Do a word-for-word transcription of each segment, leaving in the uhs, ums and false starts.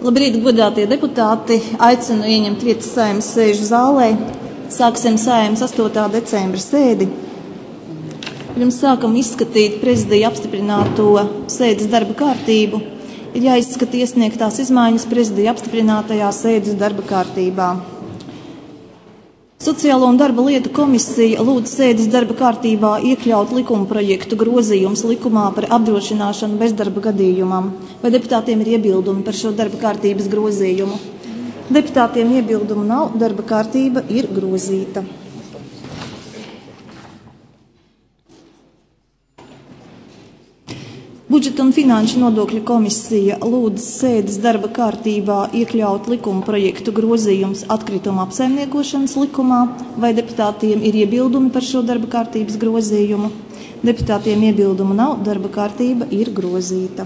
Labrīt, godātie deputāti! Aicinu ieņemt vietas Saeimas sēžu zālē. Sāksim Saeimas astotā decembra sēdi. Pirms sākam izskatīt prezidija apstiprināto sēdes darba kārtību, ir jāizskata iesniegtās izmaiņas prezidija apstiprinātajā sēdes darba kārtībā. Sociālo un darba lietu komisija lūdz sēdes darba kārtībā iekļaut likuma projektu grozījums likumā par apdrošināšanu bezdarba gadījumam. Vai deputātiem ir iebildumi par šo darba kārtības grozījumu? Deputātiem iebildumu nav, darba kārtība ir grozīta. Budžeta un finanšu nodokļu komisija lūdz sēdes darba kārtībā iekļaut likuma projektu grozījums atkrituma apsaimniekošanas likumā. Vai deputātiem ir iebildumi par šo darba kārtības grozījumu? Deputātiem iebildumu nav, darba kārtība ir grozīta.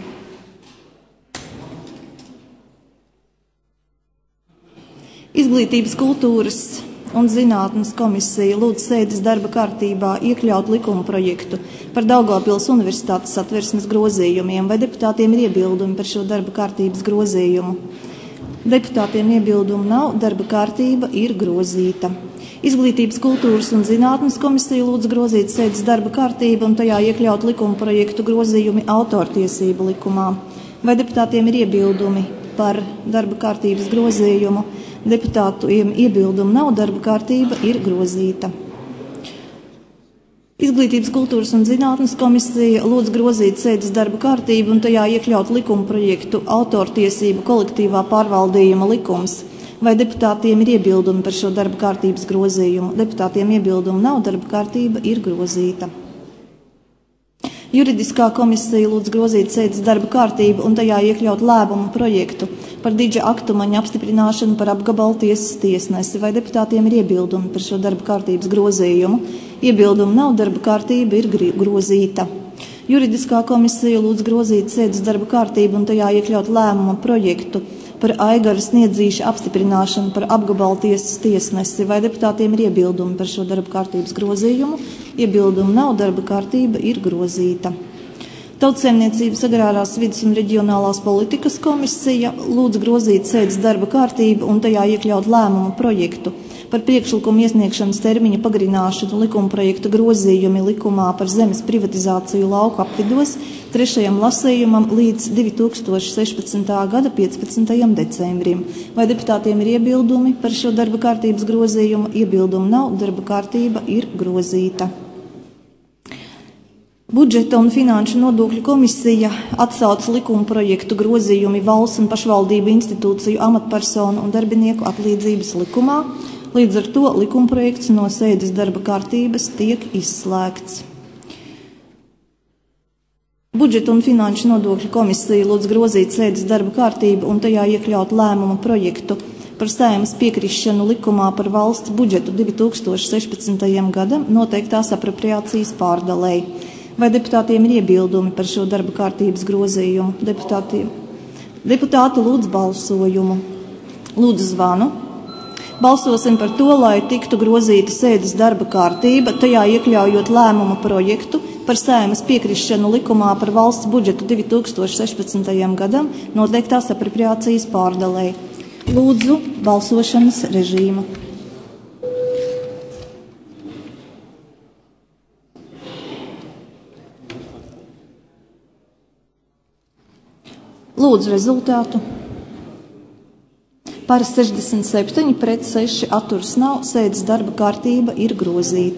Izglītības, kultūras un zinātnes komisija lūdz sēdes darba kārtībā iekļaut likuma projektu par Daugavpils Universitātes satversmes grozījumiem. Vai deputātiem ir iebildumi par šo darba kārtības grozījumu? Deputātiem iebildumu nav, darba kārtība ir grozīta. Izglītības, kultūras un zinātnes komisija lūdz grozīt sēdes darba kārtību un tajā iekļaut likuma projektu grozījumi autortiesību likumā. Vai deputātiem ir iebildumi par darba kārtības grozījumu? Deputātiem iebildumu nav, darba kārtība ir grozīta. Izglītības, kultūras un zinātnes komisija lūdz grozīt sēdes darba kārtību un tajā iekļaut likuma projektu autortiesību kolektīvā pārvaldījuma likums. Vai deputātiem ir iebildumi par šo darba kārtības grozījumu? Deputātiem iebildumu nav, darba kārtība ir grozīta. Juridiskā komisija lūdz grozīt sēdes darba kārtību un tajā iekļaut lēmumu projektu par Didža Aktumaņa apstiprināšanu par apgabalu tiesas tiesnesi. Vai deputātiem ir iebildumi par šo darba kārtības grozījumu? Iebildumu nav, darba kārtība ir grozīta. Juridiskā komisija lūdz grozīt sēdes darba kārtību un tajā iekļaut lēmumu projektu par Aigaras Sniedzīša apstiprināšanu par apgabalu tiesas tiesnesi. Vai deputātiem ir iebildumi par šo darba kārtības grozījumu? Iebildumu nav, darba kārtība ir grozīta. Tautsaimniecības, agrārās vides un reģionālās politikas komisija lūdz grozīt sēdes darba kārtību un tajā iekļaut lēmumu projektu par priekšlikumu iesniegšanas termiņa pagarināšanu likuma projekta grozījumi likumā par zemes privatizāciju lauku apvidos trešajam lasījumam līdz divi tūkstoši sešpadsmitā gada piecpadsmitajam decembrim. Vai deputātiem ir iebildumi par šo darba kārtības grozījumu? Iebildumu nav, darba kārtība ir grozīta. Budžeta un finanšu nodokļu komisija atsauc likuma projektu grozījumi valsts un pašvaldību institūciju amatpersonu un darbinieku atlīdzības likumā. Līdz ar to likumprojekts no sēdes darba kārtības tiek izslēgts. Budžeta un finanšu nodokļu komisija lūdz grozīt sēdes darba kārtību un tajā iekļaut lēmumu projektu par Saeimas piekrišanu likumā par valsts budžetu divi tūkstoši sešpadsmitajam gadam noteiktās apropriācijas pārdalēji. Vai deputātiem ir iebildumi par šo darba kārtības grozījumu? Deputātiem. Deputāti lūdz balsojumu. Lūdzu zvanu. Balsosim par to, lai tiktu grozīta sēdes darba kārtība, tajā iekļaujot lēmumu projektu par Saeimas piekrišanu likumā par valsts budžetu divi tūkstoši sešpadsmitajam gadam noteiktās apropriācijas pārdalēji. Lūdzu balsošanas režīmu. Lūdzu rezultātu. Par sešdesmit septiņi, pret seši atturas nav, sēdes darba kārtība ir grozīta.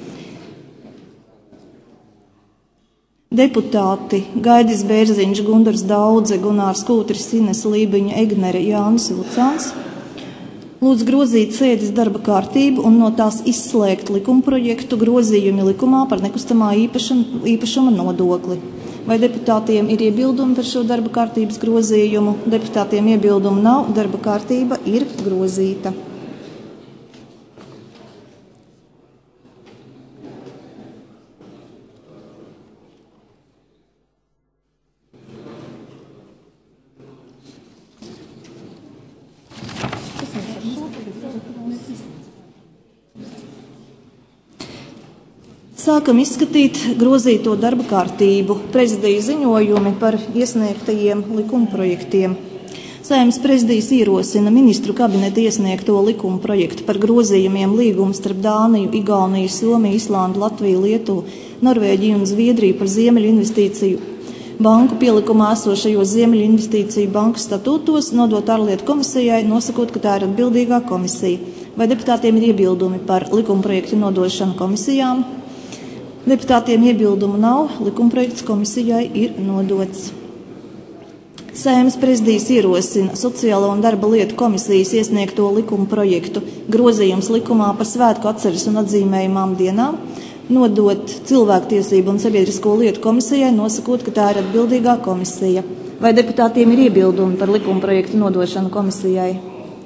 Deputāti Gaidis Bērziņš, Gundars Daudze, Gunārs Kūtris, Ines Lībiņa, Egnere, Jānis Lucāns lūdz grozīt sēdes darba kārtību un no tās izslēgt likumprojektu grozījumi likumā par nekustamā īpašuma, īpašuma nodokli. Vai deputātiem ir iebildumi par šo darba kārtības grozījumu? Deputātiem iebildumu nav, darba kārtība ir grozīta. Sākam izskatīt grozīto darba kārtību, prezidija ziņojumi par iesniegtajiem likumprojektiem. Saeimas prezidijs ierosina ministru kabineta iesniegto likuma projektu par grozījumiem līgumu starp Dāniju, Igauniju, Somiju, Islandu, Latviju, Lietuvu, Norvēģiju un Zviedriju par Ziemeļu investīciju banku pielikumā esošajos Ziemeļu investīciju banku statūtos nodot ārlietu komisijai, nosakot, ka tā ir atbildīgā komisija. Vai deputātiem ir iebildumi par likuma projektu nodošanu komisijām? Deputātiem iebildumu nav, likuma projekts komisijai ir nodots. Saeimas prezidijs ierosina Sociālo un darba lietu komisijas iesniegto likuma projektu grozījums likumā par svētku atceres un atzīmējumām dienām nodot Cilvēktiesību un sabiedrisko lietu komisijai, nosakot, ka tā ir atbildīgā komisija. Vai deputātiem ir iebildumi par likuma projektu nodošanu komisijai?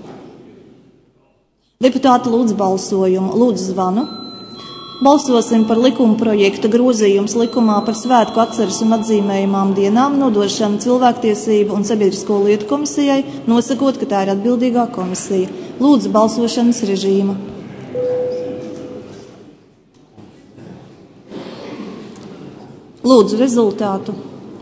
Deputāti lūdz balsojumu. Lūdzu zvanu. Balsosim par likuma projekta grozījums likumā par svētku atceres un atzīmējumām dienām nodošanu Cilvēktiesību un sabiedrisko lietu komisijai, nosakot, ka tā ir atbildīgā komisija. Lūdzu balsošanas režīmu. Lūdzu rezultātu.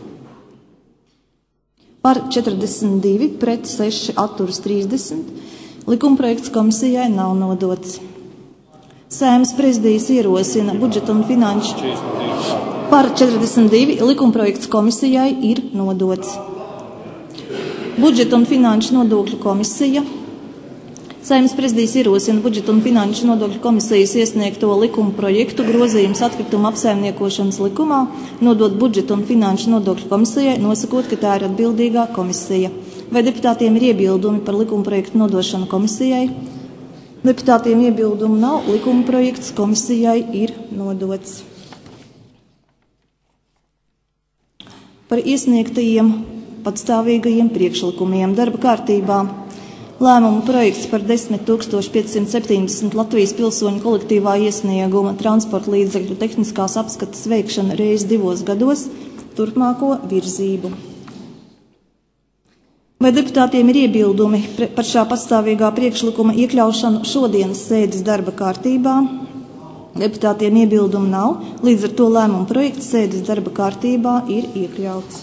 Par četrdesmit divi, pret seši, atturas trīsdesmit. Likumprojekts komisijai nav nodots. Saeimas prezidijs ierosina budžeta un finanšu par četrdesmit divi. Likumprojekts komisijai ir nodots. Budžeta un finanšu nodokļu komisija. Saeimas prezidijs ierosina budžeta un finanšu nodokļu komisijas iesniegto likuma projektu grozījums atkrituma apsaimniekošanas likumā nodot budžeta un finanšu nodokļu komisijai, nosakot, ka tā ir atbildīgā komisija. Vai deputātiem ir iebildumi par likuma projektu nodošanu komisijai? Deputātiem iebildumu nav, likuma projekts komisijai ir nodots. Par iesniegtajiem patstāvīgajiem priekšlikumiem darba kārtībā lēmuma projekts par desmit tūkstoši piecsimt septiņdesmit Latvijas pilsoņu kolektīvā iesnieguma transporta līdzekļu tehniskās apskates veikšana reiz divos gados turpmāko virzību. Vai deputātiem ir iebildumi par šā pastāvīgā priekšlikuma iekļaušanu šodienas sēdes darba kārtībā? Deputātiem iebildumu nav, līdz ar to lēmuma projekts sēdes darba kārtībā ir iekļauts.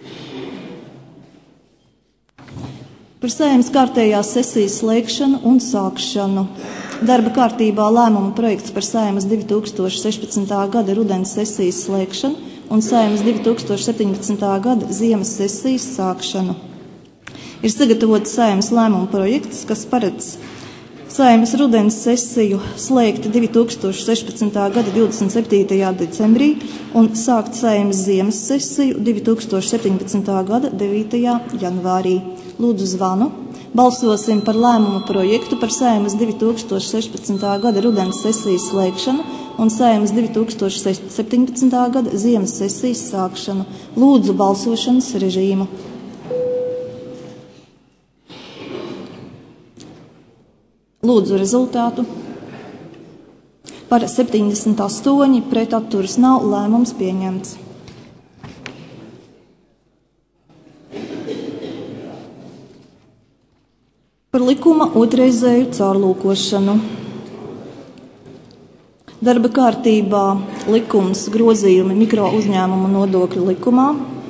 Par Saeimas kārtējās sesijas slēgšanu un sākšanu. Darba kārtībā lēmuma projekts par Saeimas divi tūkstoši sešpadsmitā gada rudens sesijas slēgšanu un Saeimas divi tūkstoši septiņpadsmitā gada ziemas sesijas sākšanu. Ir sagatavots Saeimas lēmuma projekts, kas paredz Saeimas rudens sesiju slēgt divi tūkstoši sešpadsmitā gada divdesmit septītajā decembrī un sākt Saeimas ziemas sesiju divi tūkstoši septiņpadsmitā gada devītajā janvārī. Lūdzu zvanu. Balsosim par lēmuma projektu par Saeimas divi tūkstoši sešpadsmitā gada rudens sesijas slēgšanu un Saeimas divi tūkstoši septiņpadsmitā gada ziemas sesijas sākšanu. Lūdzu balsošanas režīmu. Lūdzu rezultātu. Par septiņdesmit astoņi, pret atturas nav, lēmums pieņemts. Par likuma otrreizēju caurlūkošanu. Darba kārtībā likums grozījumi mikro uzņēmumu nodokļu likumā.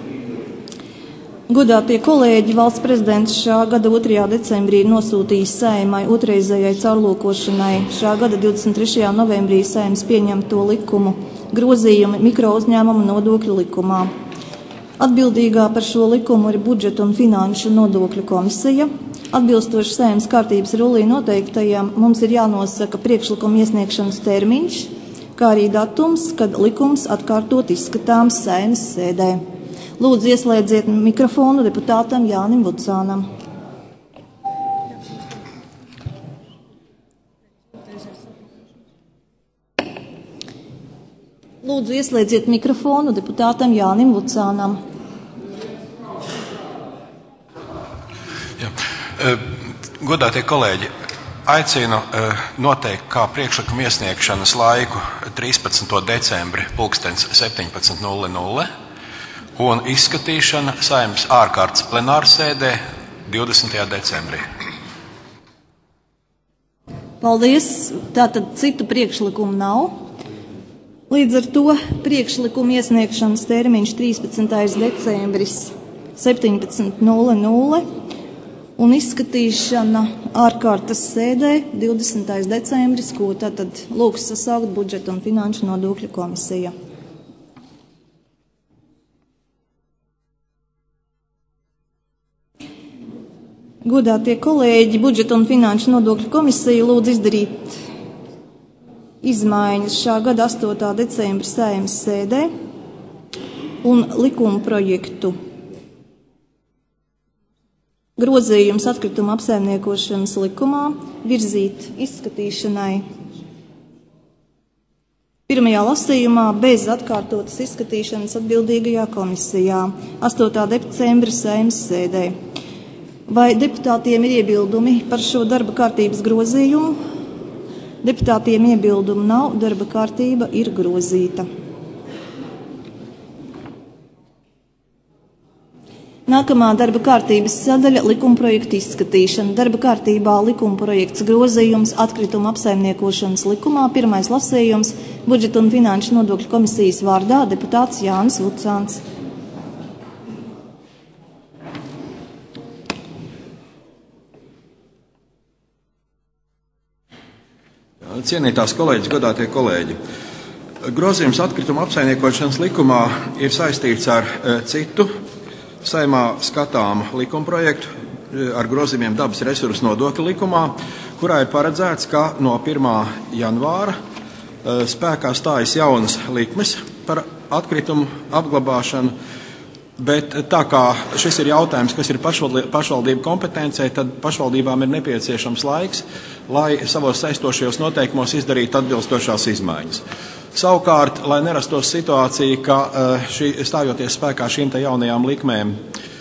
Godātie kolēģi, valsts prezidents šā gada otrajā decembrī ir nosūtījis Saeimai otrreizējai caurlūkošanai šā gada divdesmit trešajā novembrī Saeimas pieņemto likumu grozījumi mikro uzņēmumu nodokļu likumā. Atbildīgā par šo likumu ir budžeta un finanšu nodokļu komisija. Atbilstoši Saeimas kārtības rullī noteiktajam mums ir jānosaka priekšlikuma iesniegšanas termiņš, kā arī datums, kad likums atkārtot izskatāms Saeimas sēdē. Lūdzu, ieslēdziet mikrofonu deputātam Jānim Vucānam. Lūdzu, ieslēdziet mikrofonu deputātam Jānim Vucānam. Jā. Godātie kolēģi, aicinu noteikt kā priekšlikuma iesniegšanas laiku trīspadsmito decembri pulkstens septiņpadsmit nulle nulle. Un izskatīšana Saeimas ārkārtas plenārsēdē divdesmitajā decembrī. Paldies. Tātad citu priekšlikumu nav. Līdz ar to priekšlikuma iesniegšanas termiņš trīspadsmitais decembris septiņpadsmit nulle nulle un izskatīšana ārkārtas sēdē divdesmitais decembris, ko tātad lūgs sasaukt budžeta un finanšu nodokļu komisija. Godātie kolēģi, budžeta un finanšu nodokļu komisija lūdz izdarīt izmaiņas šā gada astotā decembra Saeimas sēdē un likuma projektu grozījums atkrituma apsaimniekošanas likumā virzīt izskatīšanai pirmajā lasījumā bez atkārtotas izskatīšanas atbildīgajā komisijā astotā decembra Saeimas sēdē. Vai deputātiem ir iebildumi par šo darba kārtības grozījumu? Deputātiem iebildumu nav, darba kārtība ir grozīta. Nākamā darba kārtības sadaļa – likumprojekta izskatīšana. Darba kārtībā likumprojekts grozījums atkrituma apsaimniekošanas likumā, pirmais lasījums, budžeta un finanšu nodokļu komisijas vārdā deputāts Jānis Vucāns. Cienītās kolēģis, godātie kolēģi, grozījums atkrituma apsaimniekošanas likumā ir saistīts ar citu Saeimā skatāmu likumprojektu ar grozījumiem dabas resursu nodokļu likumā, kurā ir paredzēts, ka no pirmā janvāra spēkā stājas jaunas likmes par atkritumu apglabāšanu, bet tā kā šis ir jautājums, kas ir pašvaldību kompetencē, tad pašvaldībām ir nepieciešams laiks, lai savos saistošajos noteikumos izdarītu atbilstošās izmaiņas. Savukārt, lai nerastos situācija, ka šī, stājoties spēkā šīm te jaunajām likmēm,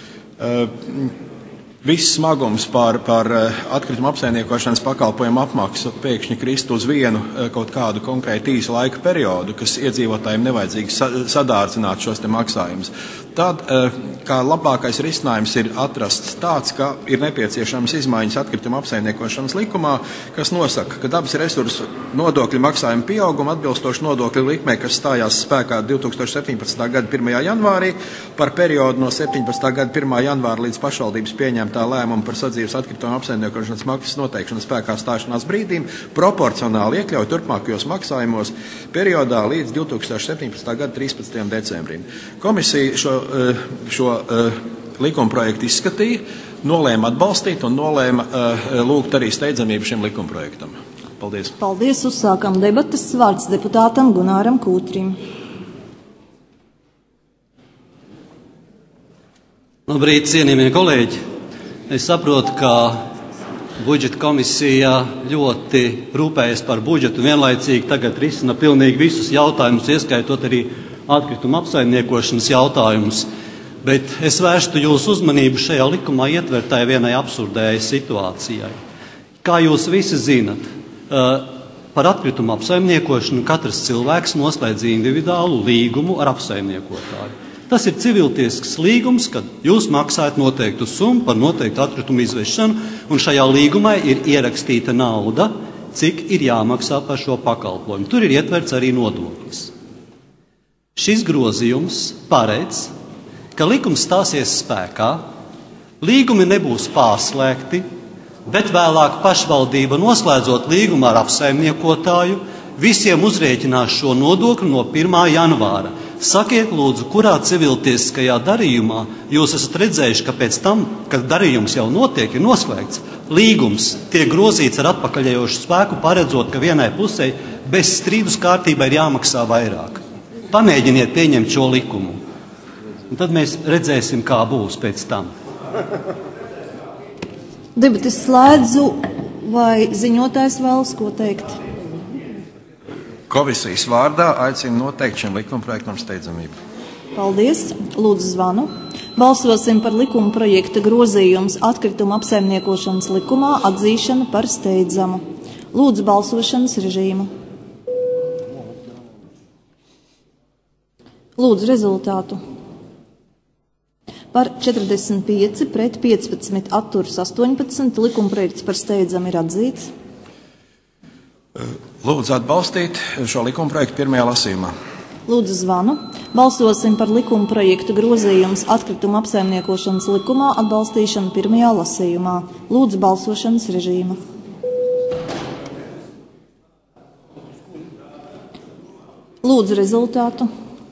viss smagums par, par atkrituma apsaimniekošanas pakalpojumu apmaksu pēkšņi krist uz vienu kaut kādu konkrētu īsu laika periodu, kas iedzīvotājiem nevajadzīgi sadārdzināt šos te maksājumus. Tad, kā labākais risinājums ir atrasts tāds, ka ir nepieciešams izmaiņas atkrituma apsaimniekošanas likumā, kas nosaka, ka dabas resursu nodokļu maksājumu pieauguma atbilstoši nodokļu likmē, kas stājās spēkā divtūkstoš septiņpadsmitā gada pirmajā janvārī, par periodu no septiņpadsmitā gada pirmā janvāra līdz pašvaldības pieņemtā lēmuma par sadzīves atkrituma apsaimniekošanas maksas noteikšanas spēkā stāšanās brīdim proporcionāli iekļauj turpmākajos maksājumos periodā līdz divtūkstoš septiņpadsmitā gada trīspadsmitajam decembrim. Komisija šo šo uh, likumprojektu izskatīja, nolēma atbalstīt un nolēma uh, lūgt arī steidzamību šim likumprojektam. Paldies. Paldies. Uzsākam debatas. Vārds deputātam Gunāram Kūtrim. Labrīt, cienījamie kolēģi. Es saprotu, ka budžeta komisija ļoti rūpējas par budžetu, vienlaicīgi tagad risina pilnīgi visus jautājumus, ieskaitot arī atkrituma apsaimniekošanas jautājumus, bet es vērstu jūsu uzmanību šajā likumā ietvertai vienai absurdējai situācijai. Kā jūs visi zinat, par atkrituma apsaimniekošanu katrs cilvēks noslēdz individuālu līgumu ar apsaimniekotāju. Tas ir civiltiesisks līgums, kad jūs maksājat noteiktu summu par noteiktu atkritumu izvešanu, un šajā līgumā ir ierakstīta nauda, cik ir jāmaksā par šo pakalpojumu. Tur ir ietverts arī nodoklis. Šis grozījums paredz, ka likums stāsies spēkā, līgumi nebūs pārslēgti, bet vēlāk pašvaldība noslēdzot līgumu ar apsaimniekotāju, visiem uzrēķinās šo nodokli no pirmā janvāra. Sakiet, lūdzu, kurā civiltiesiskajā darījumā jūs esat redzējuši, ka pēc tam, kad darījums jau notiek, ir noslēgts, līgums tiek grozīts ar atpakaļējošu spēku, paredzot, ka vienai pusei bez strīdus kārtībai ir jāmaksā vairāk. Pamēģiniet pieņemt šo likumu, un tad mēs redzēsim, kā būs pēc tam. Debates slēdzu, vai ziņotājs vēlas ko teikt? Komisijas vārdā aicinu noteikt šim likumprojektam steidzamību. Paldies. Lūdzu zvanu. Balsosim par likuma projekta grozījums atkrituma apsaimniekošanas likumā atzīšanu par steidzamu. Lūdzu balsošanas režīmu. Lūdzu rezultātu. Par četrdesmit pieci pret piecpadsmit atturas astoņpadsmit likumprojekts par steidzamu ir atzīts. Lūdzu atbalstīt šo likumprojektu pirmajā lasījumā. Lūdzu zvanu. Balsosim par likuma projektu grozījums atkrituma apsaimniekošanas likumā atbalstīšanu pirmajā lasījumā. Lūdzu balsošanas režīmu. Lūdzu rezultātu.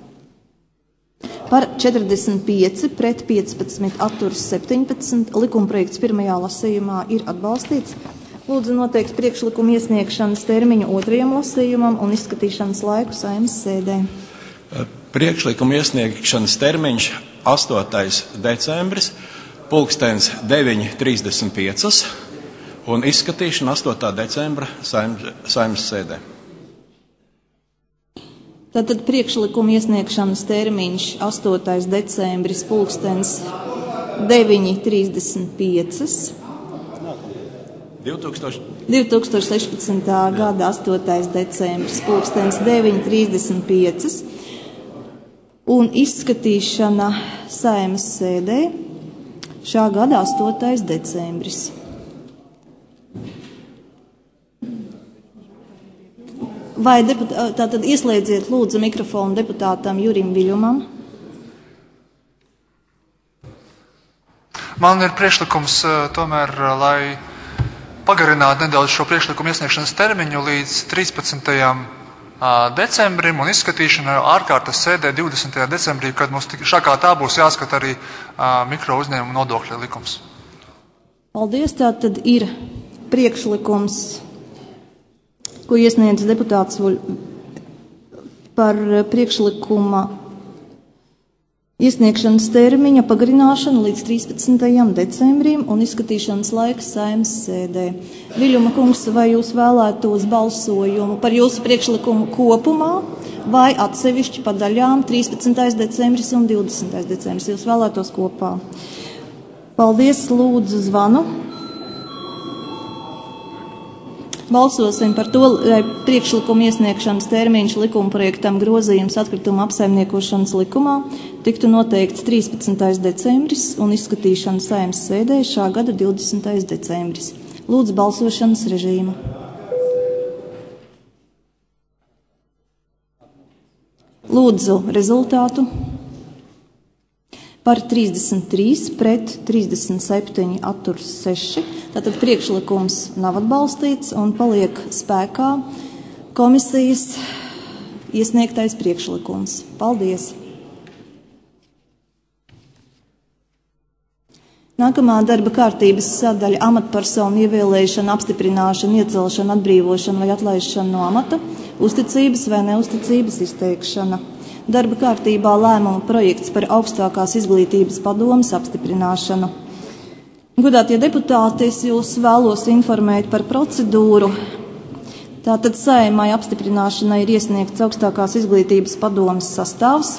Par četrdesmit pieci pret piecpadsmit atturas septiņpadsmit. Likuma projekts pirmajā lasījumā ir atbalstīts. Lūdzu noteikt priekšlikumu iesniegšanas termiņu otrajam lasījumam un izskatīšanas laiku Saeimas sēdē. Priekšlikuma iesniegšanas termiņš astotais decembris, pulkstens deviņi trīsdesmit pieci un izskatīšana astotā decembra Saeimas sēdē. Tātad priekšlikuma iesniegšanas termiņš astotais decembris, pulkstens deviņi trīsdesmit pieci. divi tūkstoši sešpadsmitā gada astotais decembris, pulkstens deviņi trīsdesmit pieci. Un izskatīšana Saeimas sēdē šā gada astotais decembris. Vai deputā, tātad ieslēdziet lūdzu mikrofonu deputātam Jurim Viļumam? Man ir priekšlikums tomēr, lai pagarinātu nedaudz šo priekšlikumu iesniegšanas termiņu līdz trīspadsmitajam decembrim un izskatīšana ārkārtas sēdē divdesmitajā decembrī, kad mums šā kā tā būs jāskata arī uh, mikro uzņēmumu nodokļa likums. Paldies, tātad ir priekšlikums, ko iesniedz deputāts par priekšlikuma iesniegšanas termiņa pagarināšanu līdz trīspadsmitajam decembrim un izskatīšanas laiks Saeimas sēdē. Viļuma kungs, vai jūs vēlētos balsojumu par jūsu priekšlikumu kopumā vai atsevišķi pa daļām trīspadsmitais decembris un divdesmitais decembris? Jūs vēlētos kopā. Paldies, lūdzu zvanu. Balsosim par to, lai priekšlikuma iesniegšanas termiņš likuma projektam grozījums atkrituma apsaimniekošanas likumā tiktu noteikts trīspadsmitais decembris un izskatīšana Saeimas sēdē šā gada divdesmitais decembris. Lūdzu balsošanas režīmu. Lūdzu rezultātu. Par trīsdesmit trīs pret trīsdesmit septiņi atturas seši. Tātad priekšlikums nav atbalstīts un paliek spēkā komisijas iesniegtais priekšlikums. Paldies! Nākamā darba kārtības sadaļa amatpersonu ievēlēšana, apstiprināšana, iecelšana, atbrīvošana vai atlaišana no amata, uzticības vai neuzticības izteikšana. Darba kārtībā lēmuma projekts par augstākās izglītības padomes apstiprināšanu. Godātie deputāti, es jūs vēlos informēt par procedūru. Tātad Saeimai apstiprināšanai ir iesniegts augstākās izglītības padomes sastāvs.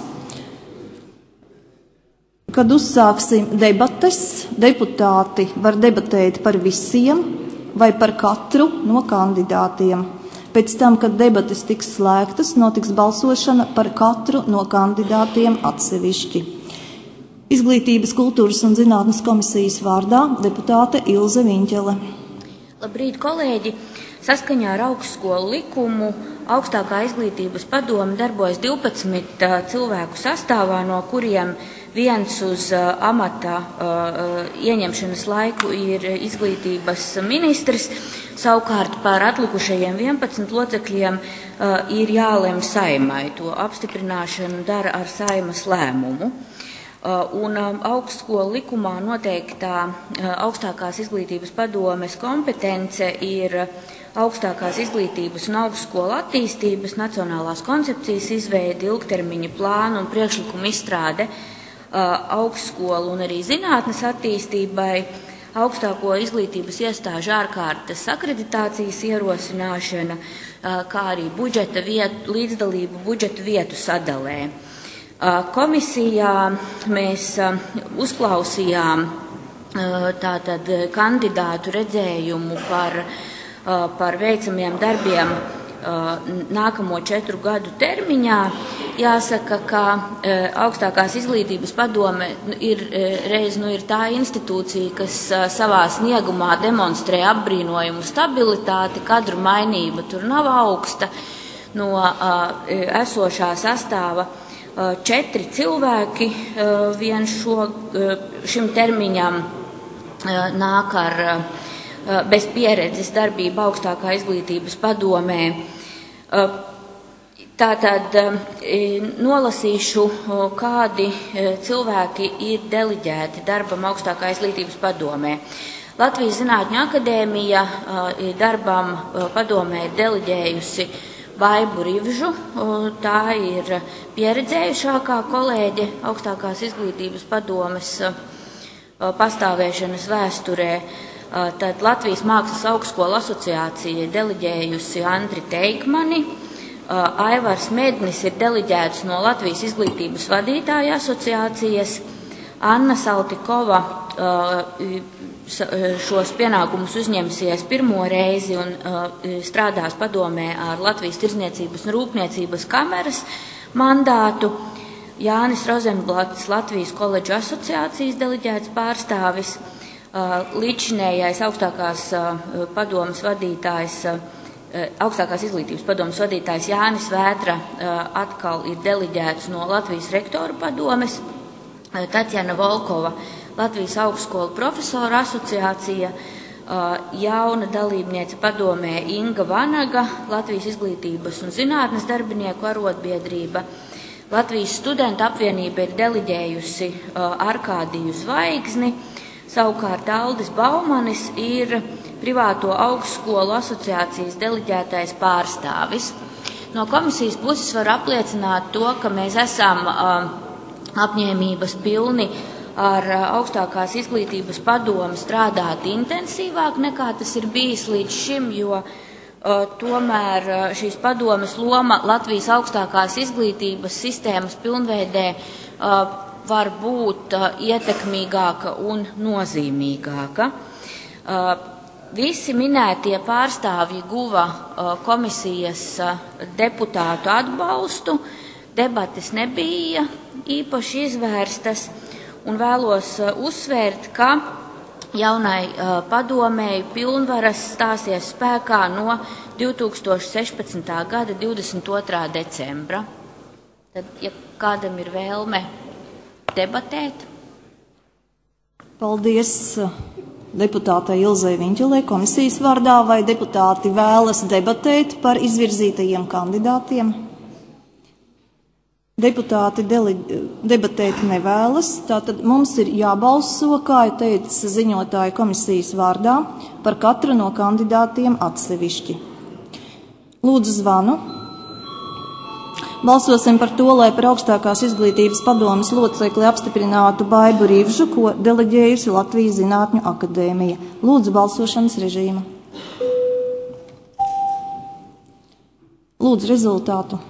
Kad uzsāksim debates, deputāti var debatēt par visiem vai par katru no kandidātiem. Pēc tam, kad debates tiks slēgtas, notiks balsošana par katru no kandidātiem atsevišķi. Izglītības, kultūras un zinātnes komisijas vārdā deputāte Ilze Viņķele. Labrīt, kolēģi! Saskaņā ar augstskolu likumu augstākā izglītības padome darbojas divpadsmit uh, cilvēku sastāvā, no kuriem viens uz uh, amata uh, ieņemšanas laiku ir izglītības ministrs. Savukārt par atlikušajiem vienpadsmit locekļiem uh, ir jālem Saeimai. To apstiprināšanu dara ar Saeimas lēmumu. Uh, un um, augstskolu likumā noteiktā uh, augstākās izglītības padomes kompetence ir augstākās izglītības un augstskolu attīstības, nacionālās koncepcijas izveide, ilgtermiņa plānu un priekšlikumu izstrāde uh, augstskolu un arī zinātnes attīstībai, augstāko izglītības iestāžu ārkārtas akreditācijas ierosināšana, uh, kā arī budžeta vietu, līdzdalību budžeta vietu sadalē. Komisijā mēs uzklausījām tātad kandidātu redzējumu par, par veicamiem darbiem nākamo četru gadu termiņā. Jāsaka, ka augstākās izglītības padome ir reiz nu ir tā institūcija, kas savā sniegumā demonstrē apbrīnojumu stabilitāti, kadru mainība tur nav augsta no esošā sastāva. četri cilvēki vien šo, šim termiņam nāk ar bez pieredzes darbību augstākā izglītības padomē. Tātad nolasīšu, kādi cilvēki ir deliģēti darbam augstākā izglītības padomē. Latvijas Zinātņu akadēmija darbam padomē ir deliģējusi Baibu Rivžu. Tā ir pieredzējušākā kolēģe augstākās izglītības padomes pastāvēšanas vēsturē. Tad Latvijas Mākslas augstskolu asociācija ir deliģējusi Andri Teikmani. Aivars Mednis ir deliģēts no Latvijas izglītības vadītāja asociācijas. Anna Saltikova šos pienākumus uzņemsies pirmo reizi un strādās padomē ar Latvijas Tirdzniecības un Rūpniecības kameras mandātu. Jānis Rozenblats, Latvijas koledžu asociācijas deliģēts pārstāvis. Līdzšinējais augstākās padomes vadītājs, augstākās izglītības padomes vadītājs Jānis Vētra atkal ir deliģēts no Latvijas rektoru padomes. Tatjana Volkova, Latvijas augstskolu profesoru asociācija, jauna dalībniece padomē Inga Vanaga, Latvijas izglītības un zinātnes darbinieku arotbiedrība. Latvijas studentu apvienība ir deliģējusi Arkādiju Zvaigzni, savukārt Aldis Baumanis ir privāto augstskolu asociācijas deliģētais pārstāvis. No komisijas puses var apliecināt to, ka mēs esam apņēmības pilni ar augstākās izglītības padomu strādāt intensīvāk nekā tas ir bijis līdz šim, jo uh, tomēr šīs padomes loma Latvijas augstākās izglītības sistēmas pilnveidē uh, var būt uh, ietekmīgāka un nozīmīgāka. Uh, visi minētie pārstāvji guva uh, komisijas uh, deputātu atbalstu, debates nebija īpaši izvērstas, un vēlos uzsvērt, ka jaunai padomēji pilnvaras stāsies spēkā no divi tūkstoši sešpadsmitā gada divdesmit otrā decembra. Tad, ja kādam ir vēlme debatēt. Paldies deputātei Ilzei Viņķelei komisijas vārdā, vai deputāti vēlas debatēt par izvirzītajiem kandidātiem? Deputāti deli, debatēt nevēlas, tātad mums ir jābalso, kā jau teica ziņotāja komisijas vārdā, par katru no kandidātiem atsevišķi. Lūdzu zvanu. Balsosim par to, lai par augstākās izglītības padomes locekli apstiprinātu Baibu Rivžu, ko deleģējusi Latvijas Zinātņu akadēmija. Lūdzu balsošanas režīmu. Lūdzu rezultātu.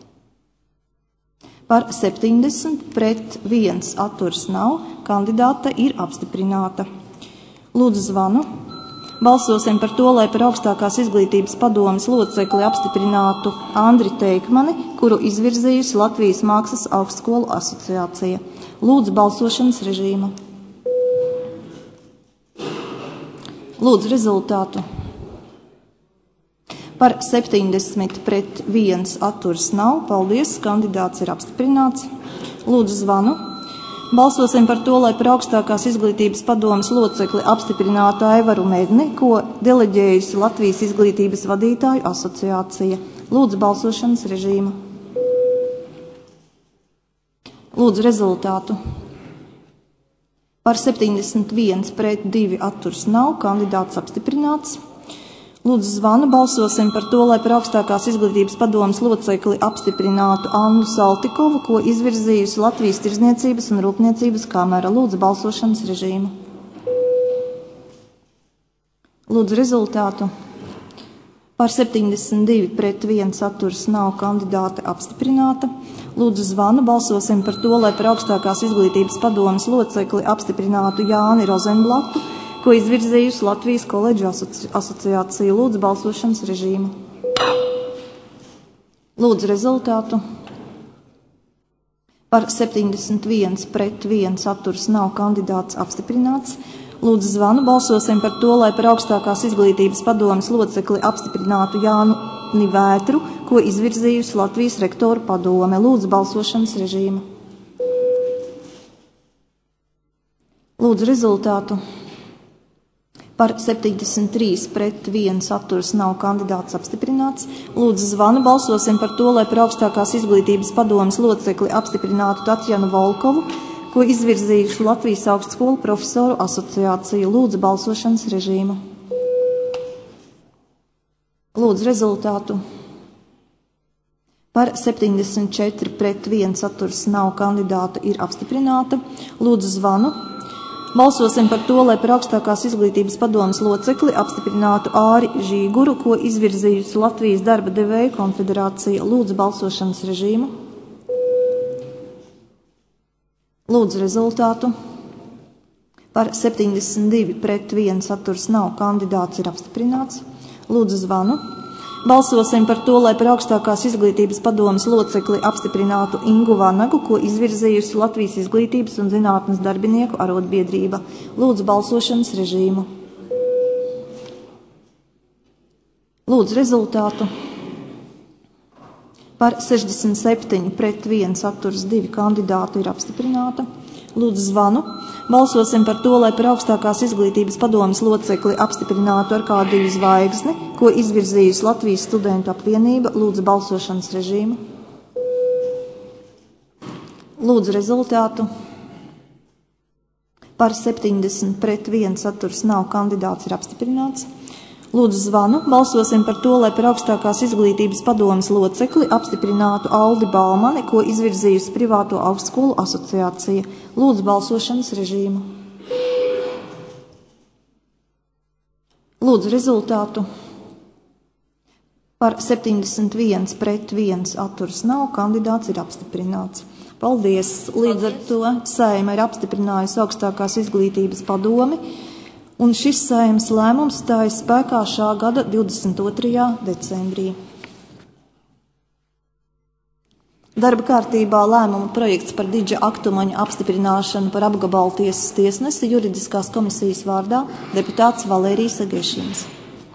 Par septiņdesmit pret viens atturs nav, kandidāte ir apstiprināta. Lūdzu zvanu. Balsosim par to, lai par augstākās izglītības padomes locekli apstiprinātu Andri Teikmani, kuru izvirzījusi Latvijas Mākslas augstskolu asociācija. Lūdzu balsošanas režīmu. Lūdzu rezultātu. Par septiņdesmit pret viens atturs nav. Paldies, kandidāts ir apstiprināts. Lūdzu zvanu. Balsosim par to, lai par augstākās izglītības padomes locekli apstiprinātu Aivaru Medni, ko deleģējusi Latvijas izglītības vadītāju asociācija. Lūdzu balsošanas režīmu. Lūdzu rezultātu. Par septiņdesmit viens pret divi atturs nav. Kandidāts apstiprināts. Lūdzu zvanu. Balsosim par to, lai par augstākās izglītības padomes locekli apstiprinātu Annu Saltikovu, ko izvirzījusi Latvijas Tirdzniecības un Rūpniecības kamera. Lūdzu balsošanas režīmu. Lūdzu rezultātu. Par septiņdesmit divi pret viens atturs nav, kandidāte apstiprināta. Lūdzu zvanu. Balsosim par to, lai par augstākās izglītības padomes locekli apstiprinātu Jāni Rozenblatu, ko izvirzījusi Latvijas koledžu asociācija. Lūdzu balsošanas režīmu. Lūdzu rezultātu. Par septiņdesmit viens pret viens atturs nav, kandidāts apstiprināts. Lūdzu zvanu. Balsosim par to, lai par augstākās izglītības padomes locekli apstiprinātu Jāni Vētru, ko izvirzījusi Latvijas rektoru padome. Lūdzu balsošanas režīmu. Lūdzu rezultātu. Par septiņdesmit trīs pret viens atturas nav, kandidāts apstiprināts. Lūdzu zvanu, balsosim par to, lai par augstākās izglītības padomes locekli apstiprinātu Tatjanu Volkovu, ko izvirzījusi Latvijas augstskolu profesoru asociācija. Lūdzu balsošanas režīmu. Lūdzu rezultātu. Par septiņdesmit četri pret viens atturas nav, kandidāta ir apstiprināta. Lūdzu zvanu. Balsosim par to, lai par augstākās izglītības padomes locekli apstiprinātu Āri Žīguru, ko izvirzījusi Latvijas darba devēju konfederācija. Lūdzu balsošanas režīmu. Lūdzu rezultātu. Par septiņdesmit divi pret viens atturas nav, kandidāts ir apstiprināts. Lūdzu zvanu. Balsosim par to, lai par augstākās izglītības padomes locekli apstiprinātu Ingu Vanagu, ko izvirzījusi Latvijas izglītības un zinātnes darbinieku arotbiedrība. Lūdzu balsošanas režīmu. Lūdzu rezultātu. Par sešdesmit septiņi pret viens atturas divi, kandidātu ir apstiprināta. Lūdzu zvanu. Balsosim par to, lai par augstākās izglītības padomes locekli apstiprinātu Arkādiju Zvaigzni, ko izvirzījusi Latvijas studentu apvienība. Lūdzu balsošanas režīmu. Lūdzu rezultātu. Par septiņdesmit pret viens atturas nav, kandidāts ir apstiprināts. Lūdzu zvanu. Balsosim par to, lai par augstākās izglītības padomes locekli apstiprinātu Aldi Balmani, ko izvirzījusi Privāto augstskolu asociācija. Lūdzu balsošanas režīmu. Lūdzu rezultātu. Par septiņdesmit viens pret viens atturas nav, kandidāts ir apstiprināts. Paldies! Līdz ar to Saeima ir apstiprinājusi augstākās izglītības padomi, un šis Saeimas lēmums stājas spēkā šā gada divdesmit otrajā decembrī. Darba kārtībā lēmuma projekts par Didža Aktumaņa apstiprināšanu par apgabalu tiesas tiesnesi juridiskās komisijas vārdā deputāts Valērijas Agešins.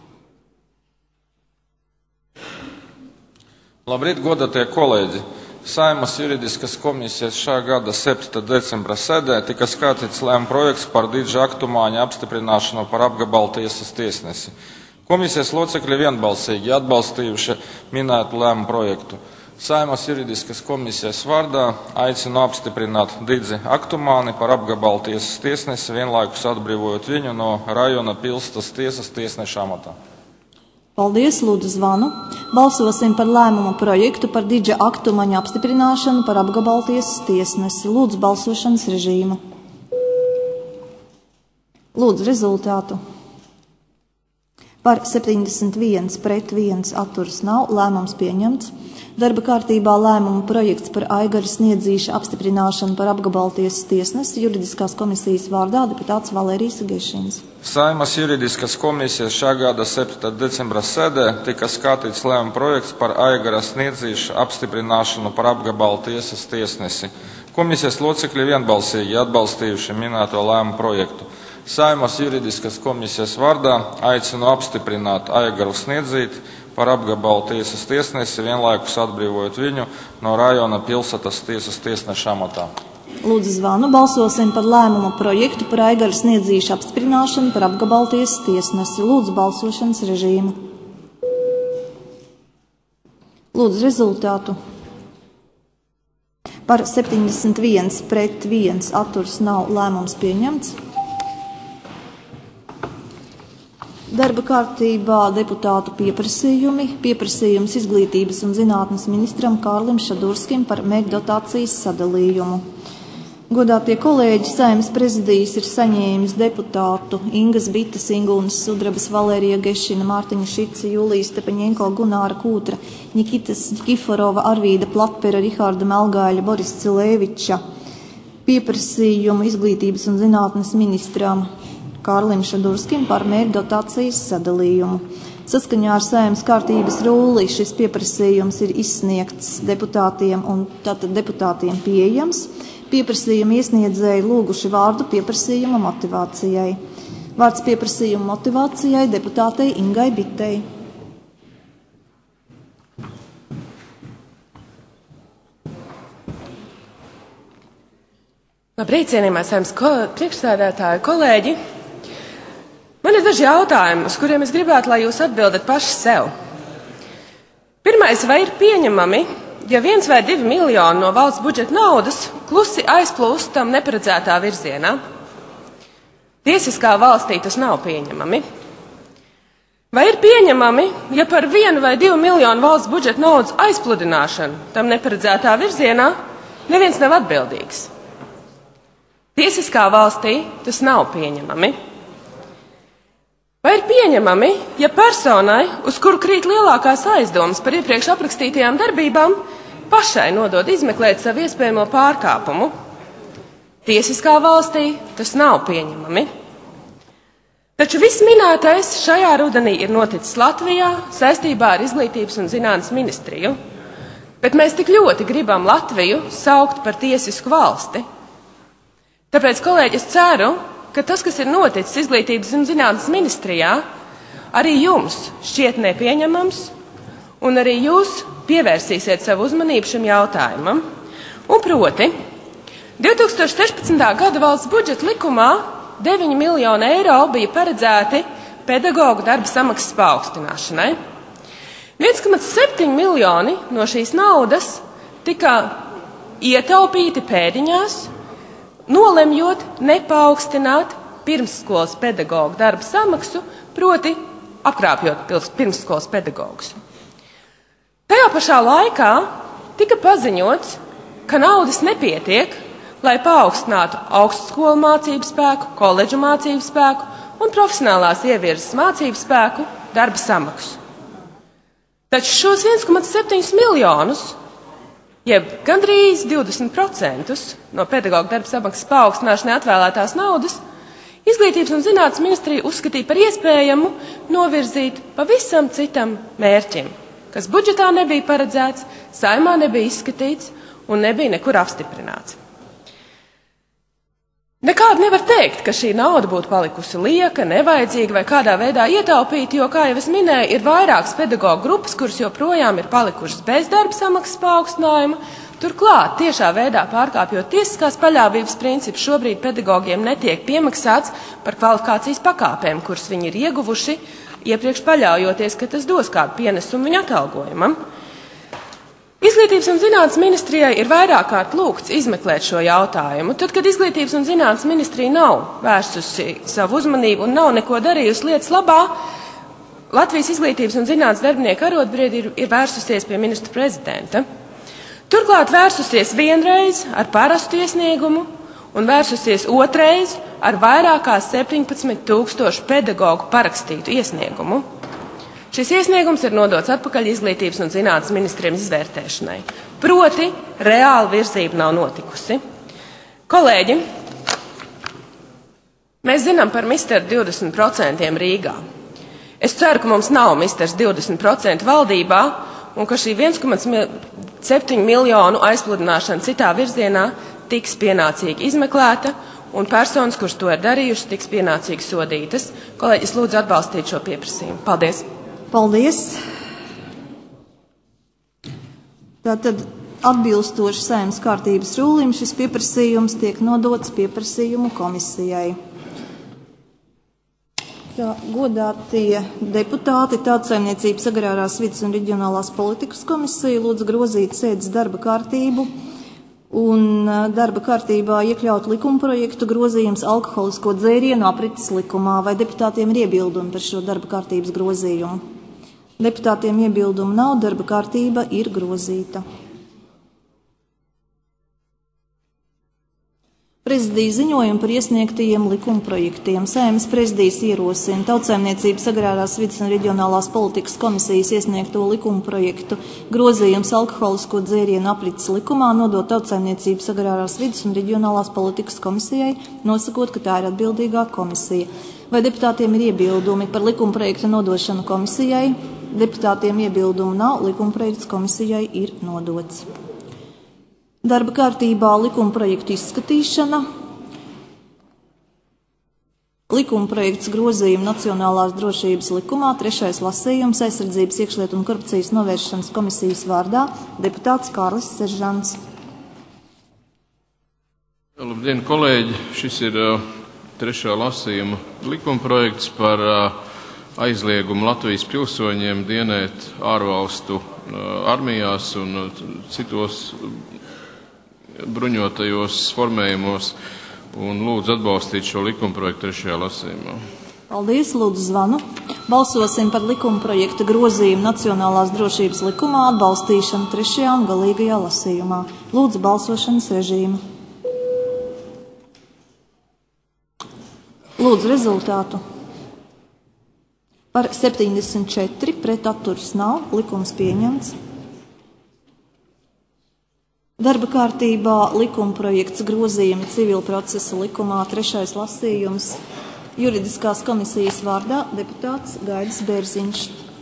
Labrīt, godātie kolēģi! Saeimas juridiskas komisijas šā gada septītā decembra sēdē tika skatīts lēmuma projekts par Didža Aktumaņa apstiprināšanu par apgabalu tiesas tiesnesi. Komisijas locekļi vienbalsīgi atbalstījuši minētu lēmumu projektu. Saeimas juridiskas komisijas vārdā aicinu apstiprināt Didzi Aktumāni par apgabalu tiesas tiesnesi, vienlaikus atbrīvojot viņu no rajona Pilstas tiesas tiesneša amatā. Paldies, lūdzu zvanu. Balsosim par lēmumu projektu par Didža Aktumaņa apstiprināšanu par apgabalu tiesas tiesnesi. Lūdzu balsošanas režīmu. Lūdzu rezultātu. Par septiņdesmit viens pret viens atturas nav, lēmums pieņemts. Darba kārtībā lēmuma projekts par Aigara Sniedzīša apstiprināšanu par apgabalu tiesas tiesnesi juridiskās komisijas vārdā deputāts Valērijas Agešins. Saeimas juridiskas komisijas šā gada septītā decembra sēdē tika skatīts lēmuma projekts par Aigara Sniedzīša apstiprināšanu par apgabalu tiesas tiesnesi. Komisijas locekļi vienbalsīgi atbalstījuši minēto lēmumu projektu. Saeimas juridiskas komisijas vārdā aicinu apstiprināt Aigaru Sniedzīti par apgabalu tiesas tiesnesi, vienlaikus atbrīvojot viņu no rajona Pilsētas tiesas tiesneša amatā. Lūdzu zvanu, balsosim par lēmumu projektu par Aigara Sniedzīša apstiprināšanu par apgabalu tiesas tiesnesi. Lūdzu balsošanas režīmu. Lūdzu rezultātu. Par septiņdesmit viens pret viens atturas nav, lēmums pieņemts. Darba kārtībā deputātu pieprasījumi. Pieprasījums izglītības un zinātnes ministram Kārlim Šadurskim par mērķdotācijas sadalījumu. Godātie kolēģi, Saeimas prezidijs ir saņēmis deputātu Ingas Bitas, Ingūnas Sudrabas, Valērija Gešina, Mārtiņa Šica, Julijas Stepaņenko, Gunāra Kūtra, Nikitas Ņikiforova, Arvīda Platpera, Rihārda Melgāļa, Boris Cileviča. Pieprasījumu izglītības un zinātnes ministram Kārlim Šadurskim par mērķdotācijas sadalījumu. Saskaņā ar Saeimas kārtības rulli šis pieprasījums ir izsniegts deputātiem un tātad deputātiem pieejams. Pieprasījuma iesniedzēji lūguši vārdu pieprasījuma motivācijai. Vārds pieprasījuma motivācijai deputātei Ingai Bitei. Labrīt, cienījamā Saeimas priekšsēdētāji, kolēģi. Man ir daži jautājumi, uz kuriem es gribētu, lai jūs atbildat paši sev. Pirmais, vai ir pieņemami, ja viens vai divi miljoni no valsts budžeta naudas klusi aizplūst tam neparedzētā virzienā? Tiesiskā valstī tas nav pieņemami. Vai ir pieņemami, ja par vienu vai divu miljonu valsts budžeta naudas aizpludināšanu tam neparedzētā virzienā neviens nav atbildīgs? Tiesiskā valstī tas nav pieņemami. Vai ir pieņemami, ja personai, uz kuru krīt lielākās aizdomas par iepriekš aprakstītajām darbībām, pašai nodod izmeklēt savu iespējamo pārkāpumu? Tiesiskā valstī tas nav pieņemami. Taču viss minētais šajā rudenī ir noticis Latvijā saistībā ar Izglītības un zinātnes ministriju, bet mēs tik ļoti gribam Latviju saukt par tiesisku valsti. Tāpēc, kolēģi, es ceru, ka tas, kas ir noticis Izglītības un zinātnes ministrijā, arī jums šķiet nepieņemams, un arī jūs pievērsīsiet savu uzmanību šim jautājumam. Un proti, divi tūkstoši sešpadsmitā gada valsts budžeta likumā deviņi miljoni eiro bija paredzēti pedagoģu darba samaksas paaugstināšanai. viens komats septiņi miljoni no šīs naudas tika ietaupīti pēdiņās, nolemjot nepaukstināt pirmsskolas pedagoģu darba samaksu, proti apkrāpjot pirmsskolas pedagogus. Tajā pašā laikā tika paziņots, ka naudas nepietiek, lai paaugstinātu augstskolu mācību spēku, koledžu mācību spēku un profesionālās ievirzes mācību spēku darba samaksu. Taču šos viens komats septiņi miljonus, jeb gandrīz divdesmit procentus no pedagoģu darba samaksas paaugstināšanai atvēlētās naudas, Izglītības un zinātnes ministrija uzskatīja par iespējamu novirzīt pavisam citam mērķim, kas budžetā nebija paredzēts, Saeimā nebija izskatīts un nebija nekur apstiprināts. Nekādi nevar teikt, ka šī nauda būtu palikusi lieka, nevajadzīga vai kādā veidā ietaupīta, jo, kā jau es minēju, ir vairākas pedagoģu grupas, kuras joprojām ir palikušas bez darba samaksas paaugstinājuma. Turklāt, tiešā veidā pārkāpjot tiesiskās paļāvības principu, šobrīd pedagogiem netiek piemaksāts par kvalifikācijas pakāpēm, kuras viņi ir ieguvuši, iepriekš paļaujoties, ka tas dos kādu pienesumu viņu atalgojumam. Izglītības un zinātnes ministrijai ir vairāk kārt lūgts izmeklēt šo jautājumu. Tad, kad Izglītības un zinātnes ministrija nav vērsusi savu uzmanību un nav neko darījusi lietas labā, Latvijas Izglītības un zinātnes darbinieku arotbiedrība ir, ir vērsusies pie ministra prezidenta. Turklāt vērsusies vienreiz ar parastu iesniegumu un vērsusies otrais ar vairāk kā septiņpadsmit tūkstošu pedagoģu parakstītu iesniegumu. Šis iesniegums ir nodots atpakaļ Izglītības un zinātnes ministriem izvērtēšanai. Proti, reāla virzība nav notikusi. Kolēģi, mēs zinām par misteru divdesmit procentiem Rīgā. Es ceru, ka mums nav misters divdesmit procenti valdībā un ka šī viens komats septiņi miljonu aizpludināšana citā virzienā tiks pienācīgi izmeklēta un personas, kuras to ir darījušas, tiks pienācīgi sodītas. Kolēģis, lūdzu atbalstīt šo pieprasījumu. Paldies! Paldies! Tātad atbilstoši Saeimas kārtības rullim šis pieprasījums tiek nodots pieprasījumu komisijai. Tā, godātie deputāti, Tautsaimniecības agrārās vides un reģionālās politikas komisija lūdz grozīt sēdes darba kārtību un darba kārtībā iekļaut likumprojektu grozījums alkoholisko dzērienu aprites likumā. Vai deputātiem ir iebildumi par šo darba kārtības grozījumu? Deputātiem iebildumu nav, darba kārtība ir grozīta. Prezidija ziņojumu par iesniegtajiem likumprojektiem. Saeimas prezidijas ierosina Tautsaimniecības agrārās vides un reģionālās politikas komisijas iesniegto likumprojektu grozījums alkoholisko dzērienu aprites likumā nodot Tautsaimniecības agrārās vides un reģionālās politikas komisijai, nosakot, ka tā ir atbildīgā komisija. Vai deputātiem ir iebildumi par likumprojektu nodošanu komisijai? Deputātiem iebildumu nav, likumprojekts komisijai ir nodots. Darba kārtībā likumprojektu izskatīšana. Likumprojekts grozījuma Nacionālās drošības likumā, trešais lasījums, aizsardzības iekšlietu un korupcijas novēršanas komisijas vārdā, deputāts Kārlis Seržants. Labdien, kolēģi! Šis ir uh, trešā lasījuma likumprojekts par uh, aizliegumu Latvijas pilsoņiem dienēt ārvalstu uh, armijās un uh, citos bruņotajos formējumos, un lūdzu atbalstīt šo likumprojektu trešajā lasījumā. Paldies, lūdzu zvanu. Balsosim par likumprojekta grozījumu Nacionālās drošības likumā atbalstīšanu trešajā un galīgajā lasījumā. Lūdzu balsošanas režīmu. Lūdzu rezultātu. Par septiņdesmit četri, pret atturas nav, likums pieņemts. Darba kārtībā likumprojekts grozījumi civil procesa likumā trešais lasījums. Juridiskās komisijas vārdā deputāts Gaidis Bērziņš.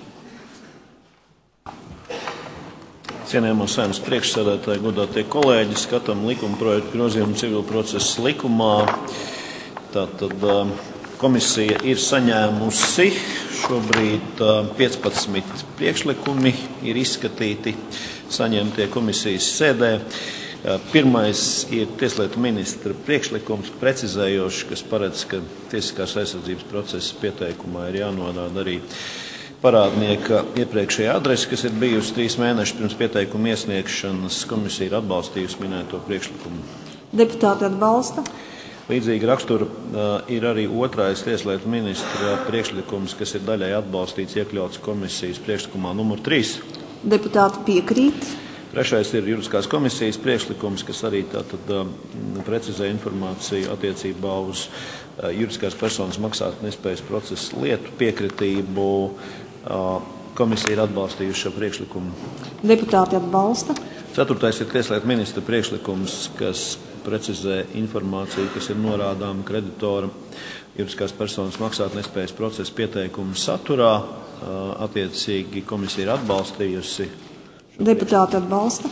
Cienējamo Saeimas priekšsēdētāji, godātie kolēģi, skatām likumprojektu grozījumu civil procesa likumā. Tātad komisija ir saņēmusi šobrīd piecpadsmit priekšlikumi, ir izskatīti saņemtie komisijas sēdē. Pirmais ir tieslietu ministra priekšlikums precizējošs, kas paredz, ka tiesiskās aizsardzības procesa pieteikumā ir jānorāda arī parādnieka iepriekšējā adrese, kas ir bijusi trīs mēnešus pirms pieteikuma iesniegšanas. Komisija ir atbalstījusi minēto priekšlikumu. Deputāti atbalsta. Līdzīga rakstura uh, ir arī otrais tieslietu ministra priekšlikums, kas ir daļai atbalstīts iekļauts komisijas priekšlikumā numur trīs. Deputāti piekrīt. Trešais ir juridiskās komisijas priekšlikums, kas arī tātad uh, precizē informāciju attiecībā uz uh, juridiskās personas maksātnespējas procesa lietu piekritību. Uh, komisija ir atbalstījusi šo priekšlikumu. Deputāti atbalsta. Ceturtais ir tieslietu ministra priekšlikums, kas precizē informāciju, kas ir norādāma kreditora juridiskās personas maksātnespējas procesa pieteikuma saturā. Uh, attiecīgi komisija ir atbalstījusi. Deputāti atbalsta.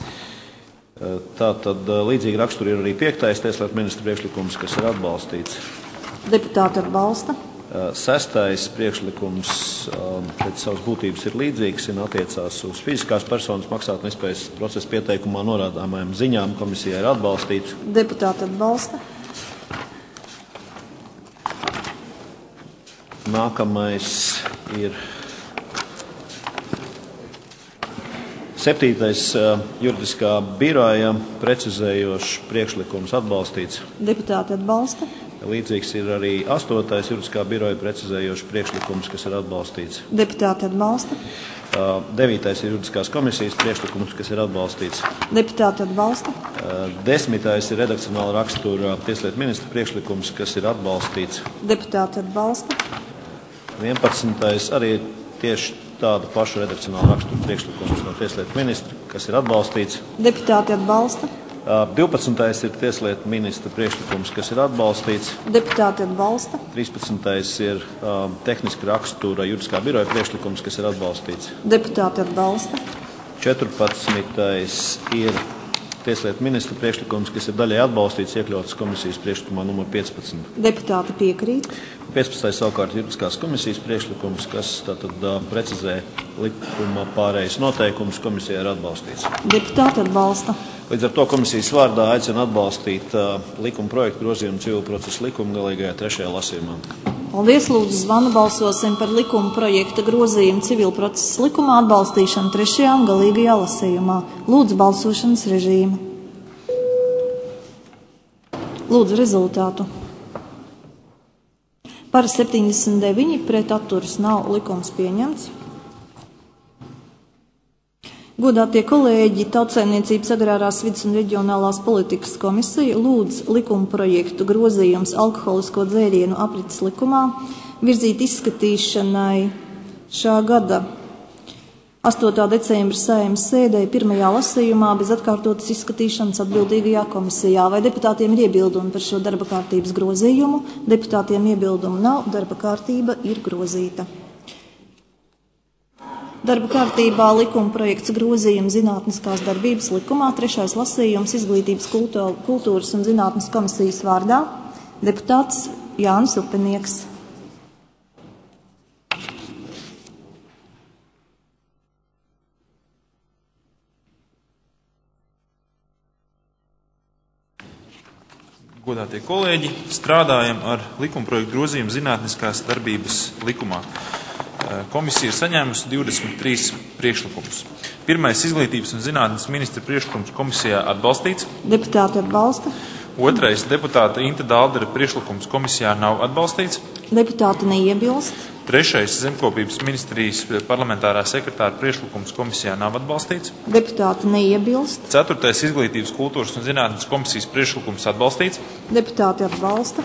Tātad līdzīgi raksturi ir arī piektais tieslietu ministra priekšlikums, kas ir atbalstīts. Deputāti atbalsta. Sestais priekšlikums pēc savas būtības ir līdzīgs un attiecās uz fiziskās personas maksātnespējas procesa pieteikumā norādāmajām ziņām. Komisijā ir atbalstīts. Deputāti atbalsta. Nākamais ir septītais uh, juridiskā biroja precizējošs priekšlikums atbalstīts. Deputāti atbalsta. Līdzīgs ir arī astotais juridiskā biroja precizējošs priekšlikums, kas ir atbalstīts. Deputāti atbalsta. Uh, devītais ir juridiskās komisijas priekšlikums, kas ir atbalstīts. Deputāti atbalsta. Uh, desmitais ir redakcionāla rakstura tieslietu ministra priekšlikums, kas ir atbalstīts. Deputāti atbalsta. vienpadsmitais arī tieši tādu pašu redakcionālu raksturu priekšlikumus no tieslietu ministra, kas ir atbalstīts. Deputāti atbalsta. divpadsmitais ir tieslietu ministra priekšlikums, kas ir atbalstīts. Deputāti atbalsta. trīspadsmitais ir um, tehniska rakstura juridiskā biroja priekšlikums, kas ir atbalstīts. Deputāti atbalsta. četrpadsmitais ir tieslietu ministra priekšlikums, kas ir daļai atbalstīts, iekļauts komisijas priekšlikumā numur piecpadsmit. Deputāti piekrīt. piecpadsmitais savukārt juridiskās komisijas priekšlikums, kas tātad uh, precizē likuma pārējas noteikumus, komisijā ir atbalstīts. Deputāti atbalsta. Līdz ar to komisijas vārdā aicina atbalstīt uh, likuma projektu grozījumu civil procesa likuma galīgajā trešajā lasījumā. Paldies, lūdzu zvanu. Balsosim par likuma projekta grozījumu civil procesa likumā atbalstīšanu trešajā un galīgajā lasījumā. Lūdzu balsošanas režīmu. Lūdzu rezultātu. Par septiņdesmit deviņi, pret atturas nav, likums pieņemts. Godātie kolēģi, Tautsaimniecības agrārās vides un reģionālās politikas komisija lūdz likuma projektu grozījums alkoholisko dzērienu aprits likumā virzīt izskatīšanai šā gada astotā decembra Saeimas sēdē pirmajā lasījumā bez atkārtotas izskatīšanas atbildīgajā komisijā. Vai deputātiem ir iebildumi par šo darba kārtības grozījumu? Deputātiem iebildumu nav, darba kārtība ir grozīta. Darba kārtībā likuma projekts grozījuma zinātniskās darbības likumā, trešais lasījums Izglītības kultūras un zinātnes komisijas vārdā, deputāts Jānis Upenieks. godātie kolēģi, strādājam ar likumprojektu grozījumu zinātniskās darbības likumā. Komisija ir saņēmusi divdesmit trīs priekšlikumus. Pirmais izglītības un zinātnes ministra priekšlikums komisijā atbalstīts. Deputāti atbalsta. Otrais deputāta Inta Dāldera priekšlikums komisijā nav atbalstīts. Deputāti neiebilst. Trešais zemkopības ministrijas parlamentārā sekretāra priekšlikums komisijā nav atbalstīts. Deputāti neiebilst. Ceturtais izglītības, kultūras un zinātnes komisijas priekšlikums atbalstīts. Deputāti atbalsta.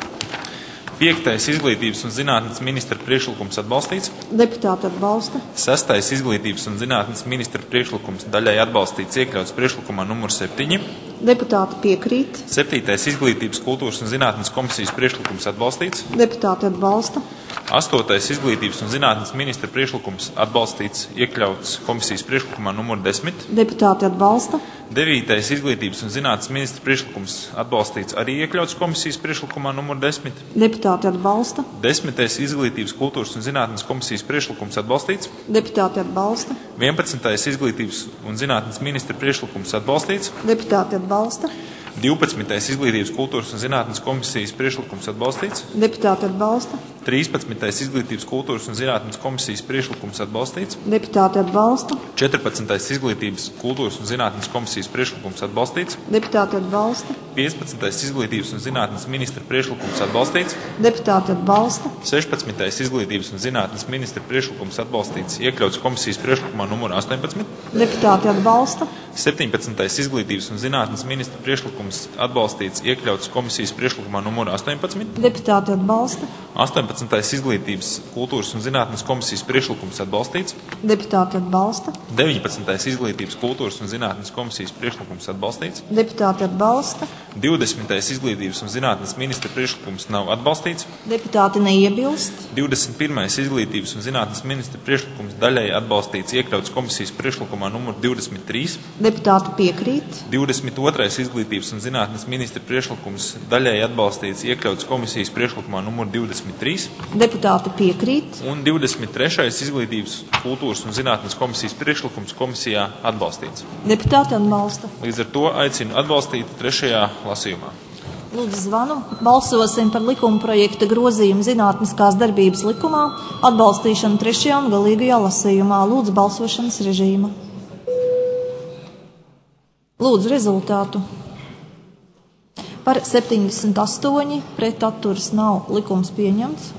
Piektais izglītības un zinātnes ministra priekšlikums atbalstīts. Deputāti atbalsta. Sestais izglītības un zinātnes ministra priekšlikums daļai atbalstīts, iekļauts priekšlikumā numur septiņi. Deputāti piekrīt. Septītais izglītības, kultūras un zinātnes komisijas priekšlikums atbalstīts. Deputāti atbalsta. Astotais izglītības un zinātnes ministra priekšlikums atbalstīts, iekļauts komisijas priekšlikumā numur desmit. Deputāti atbalsta. Devītais izglītības un zinātnes ministra priekšlikums atbalstīts, arī iekļauts komisijas priekšlikumā numur desmit. Deputāti atbalsta. Desmitais izglītības, kultūras un zinātnes komisijas priekšlikums atbalstīts. Deputāti atbalsta. Vienpadsmitais izglītības un zinātnes ministra priekšlikums atbalstīts. Deputāti atbalsta. Divpadsmitais izglītības, kultūras un zinātnes komisijas priekšlikums atbalstīts. Deputāti atbalsta. Trīspadsmitais izglītības, kultūras un zinātnes komisijas priekšlikums atbalstīts. Deputāti atbalsta. Četrpadsmitais izglītības, kultūras un zinātnes komisijas priekšlikums atbalstīts. Deputāti atbalsta. Piecpadsmitais izglītības un zinātnes ministra priekšlikums atbalstīts. Deputāti atbalsta. Sešpadsmitais izglītības un zinātnes ministra priekšlikums atbalstīts, iekļauts komisijas priekšlikumā numur astoņpadsmit. Deputāti atbalsta. septiņpadsmitais izglītības un zinātnes ministra priekšlikums atbalstīts, iekļauts komisijas priekšlikumā numur astoņpadsmit. Deputāti atbalsta. astoņpadsmitais izglītības, kultūras un zinātnes komisijas priekšlikums atbalstīts. Deputāti atbalsta. deviņpadsmitais izglītības, kultūras un zinātnes komisijas priekšlikums atbalstīts. Deputāti atbalsta. divdesmitais izglītības un zinātnes ministra priekšlikums nav atbalstīts. Deputāti neiebilst. divdesmit pirmais izglītības un zinātnes ministra priekšlikums daļai atbalstīts, iekļauts komisijas priekšlikumā numur divdesmit trīs. Deputāti piekrīt. divdesmit otrais izglītības un zinātnes ministra priekšlikums daļai atbalstīts, iekļauts komisijas priekšlikumā numur divdesmit trīs. Deputāti piekrīt. Un divdesmit trešais izglītības, kultūras un zinātnes komisijas priekšlikums komisijā atbalstīts. Deputāti atbalsta. Līdz ar to aicinu atbalstīt trešajā lasījumā. Lūdzu zvanu. Balsosim par likuma projekta grozījumu zinātniskās darbības likumā, atbalstīšanu trešajā un galīgajā lasījumā. Lūdzu balsošanas režīmu. Lūdzu rezultātu. Par septiņdesmit astoņi, pret atturas nav, likums pieņemts.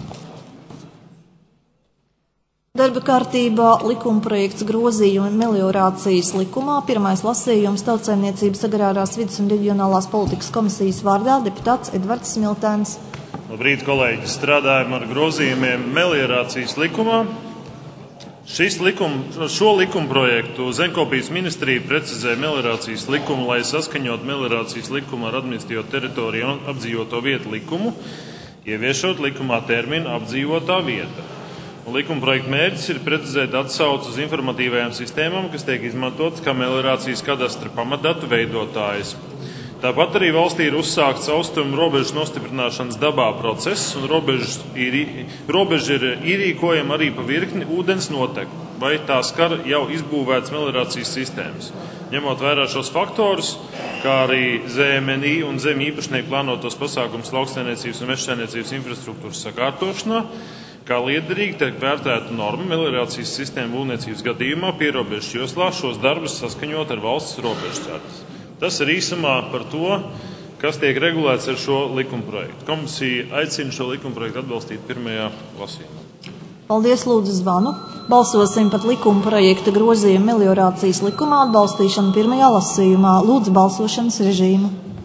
Darba kārtībā likuma projekts grozījumi meliorācijas likumā. Pirmais lasījums Tautsaimniecības agrārās vides un reģionālās politikas komisijas vārdā deputāts Edvards Smiltēns. Labrīt, kolēģi! Strādājam ar grozījumiem meliorācijas likumā. Šis likum, šo likuma projektu Zemkopības ministrija precizē meliorācijas likumu, lai saskaņot meliorācijas likumu ar administratīvo teritoriju un apdzīvoto vietu likumu, ieviešot likumā terminu apdzīvotā vieta. Un likuma projekta mērķis ir precizēt atsauci uz informatīvajām sistēmām, kas tiek izmantotas kā meliorācijas kadastra pamatdatu veidotājs. Tāpat arī valstī ir uzsākts austrumu robežas nostiprināšanas dabā process, un robeža ir, robeža ir ierīkojama arī pa virkni ūdens noteku, vai tā skar jau izbūvētas meliorācijas sistēmas. Ņemot vērā šos faktorus, kā arī Z M N I un zem īpašnieku plānotos pasākumus lauksaimniecības un mežsaimniecības infrastruktūras sakārtošanā, kā liederīgi tiek vērtēta norma meliorācijas sistēmu būvniecības gadījumā pierobežas joslā šos darbus saskaņot ar valsts robežsardzes. Tas ir īsumā par to, kas tiek regulēts ar šo likuma projektu. Komisija aicina šo likuma projektu atbalstīt pirmajā lasījumā. Paldies, lūdzu zvanu. Balsosim par likuma projekta grozījumu meliorācijas likumā atbalstīšanu pirmajā lasījumā. Lūdzu balsošanas režīmu.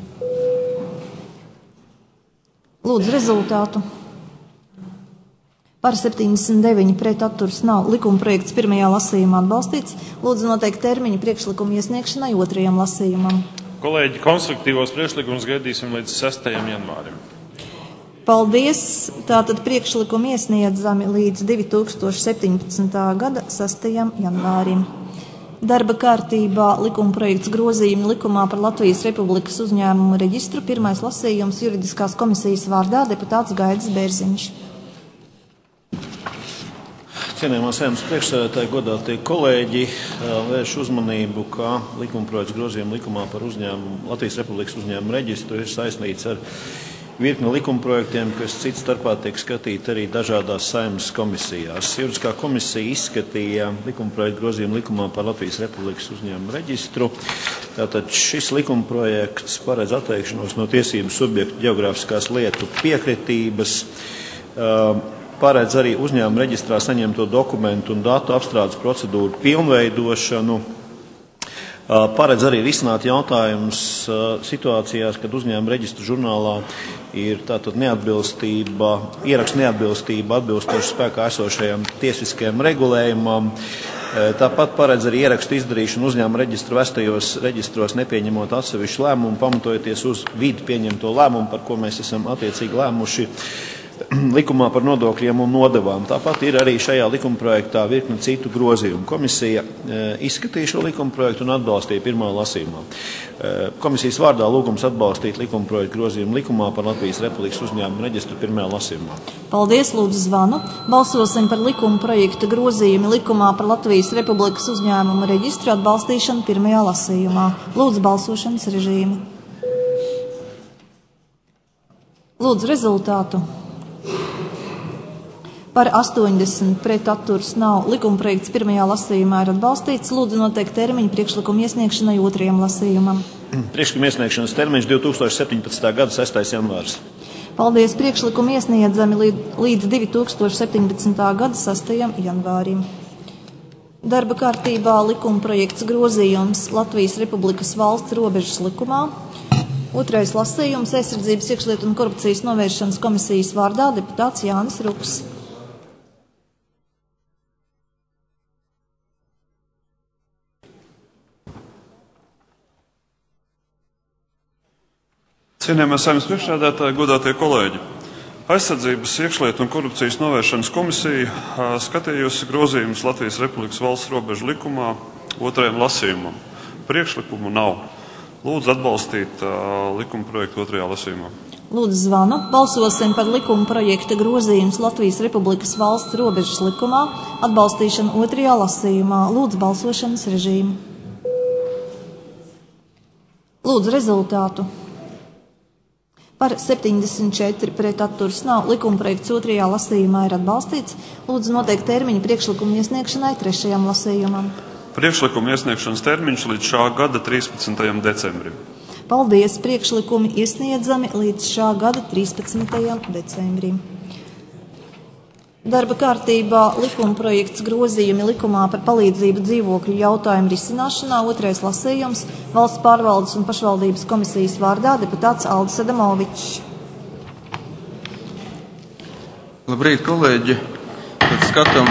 Lūdzu rezultātu. Par septiņdesmit deviņi, pret atturas nav, likuma projekts pirmajā lasījumā atbalstīts. Lūdzu noteikt termiņu priekšlikumu iesniegšanai otrajam lasījumam. Kolēģi, konstruktīvos priekšlikumus gaidīsim līdz sestajam janvārim. Paldies! Tātad priekšlikumi iesniedzami līdz divi tūkstoši septiņpadsmitā gada sestajam janvārim. Darba kārtībā likuma projekts grozījumi likumā par Latvijas Republikas uzņēmumu reģistru. Pirmais lasījums juridiskās komisijas vārdā deputāts Gaidis Bērziņš. Cienījamā Saeimas priekšsēdētāji, godātie kolēģi, vērš uzmanību, ka likumprojekts grozījuma likumā par uzņēmumu, Latvijas Republikas uzņēmumu reģistru ir saistīts ar virkni likumprojektiem, kas cits starpā tiek skatīti arī dažādās Saeimas komisijās. Juridiskā komisija izskatīja likumprojektu grozījumu likumā par Latvijas Republikas uzņēmumu reģistru. Tātad šis likumprojekts paredz atteikšanos no tiesību subjektu ģeogrāfiskās lietu piekritības, paredz arī uzņēmuma reģistrā saņemto dokumentu un datu apstrādes procedūru pilnveidošanu, paredz arī risināt jautājumus situācijās, kad uzņēmuma reģistra žurnālā ir tātad neatbilstība, ierakstu neatbilstība atbilstoši spēkā esošajam tiesiskajam regulējumam. Tāpat paredz arī ierakstu izdarīšanu uzņēmuma reģistra vestajos reģistros, nepieņemot atsevišķu lēmumu, pamatojoties uz vidu pieņemto lēmumu, par ko mēs esam attiecīgi lēmuši likumā par nodokļiem un nodevām. Tāpat ir arī šajā likumprojektā virkni citu grozījumu. Komisija e, izskatīja šo likumprojektu un atbalstīja pirmā lasījumā. E, komisijas vārdā lūgums atbalstīt likumprojektu grozījumu likumā par Latvijas Republikas uzņēmumu reģistru pirmajā lasījumā. Paldies, lūdzu zvanu. Balsosim par likumprojekta grozījumu likumā par Latvijas Republikas uzņēmumu reģistru atbalstīšanu pirmajā lasījumā. Lūdzu balsošanas režīmu. Lūdzu rezultātu. Par astoņdesmit pret atturas nav. Likumprojekts pirmajā lasījumā ir atbalstīts. Lūdzu noteikt termiņu priekšlikumu iesniegšanai otrajam lasījumam. Priekšlikuma iesniegšanas termiņš divi tūkstoši septiņpadsmitā gada sestais janvārs. Paldies, priekšlikumi iesniedzami līdz divi tūkstoši septiņpadsmitā gada sestajam janvārim. Darba kārtībā likumprojekts grozījums Latvijas Republikas valsts robežas likumā. Otrais lasījums aizsardzības iekšlietu un korupcijas novēršanas komisijas vārdā deputāts Jānis Ruks. Cienījamie Saeimas priekšsēdētāji, godātie kolēģi! Aizsardzības iekšlietu un korupcijas novēršanas komisija skatījusi grozījumus Latvijas Republikas valsts robežu likumā otrajam lasījumam. Priekšlikumu nav. Lūdzu atbalstīt uh, likuma projektu otrajā lasījumā. Lūdzu zvanu. Balsosim par likuma projekta grozījumus Latvijas Republikas valsts robežas likumā atbalstīšanu otrajā lasījumā. Lūdzu balsošanas režīmu. Lūdzu rezultātu. Par septiņdesmit četri pret atturas nav. Likumprojekts otrajā lasījumā ir atbalstīts. Lūdzu noteikt termiņu priekšlikumu iesniegšanai trešajam lasījumam. Priekšlikuma iesniegšanas termiņš līdz šā gada trīspadsmitajam decembrim. Paldies! Priekšlikumi iesniedzami līdz šā gada trīspadsmitajam decembrim. Darba kārtībā likumprojekts grozījumi likumā par palīdzību dzīvokļu jautājumu risināšanā. Otrais lasījums valsts pārvaldes un pašvaldības komisijas vārdā deputāts Aldis Adamovičs. Labrīt, kolēģi! Tad skatām,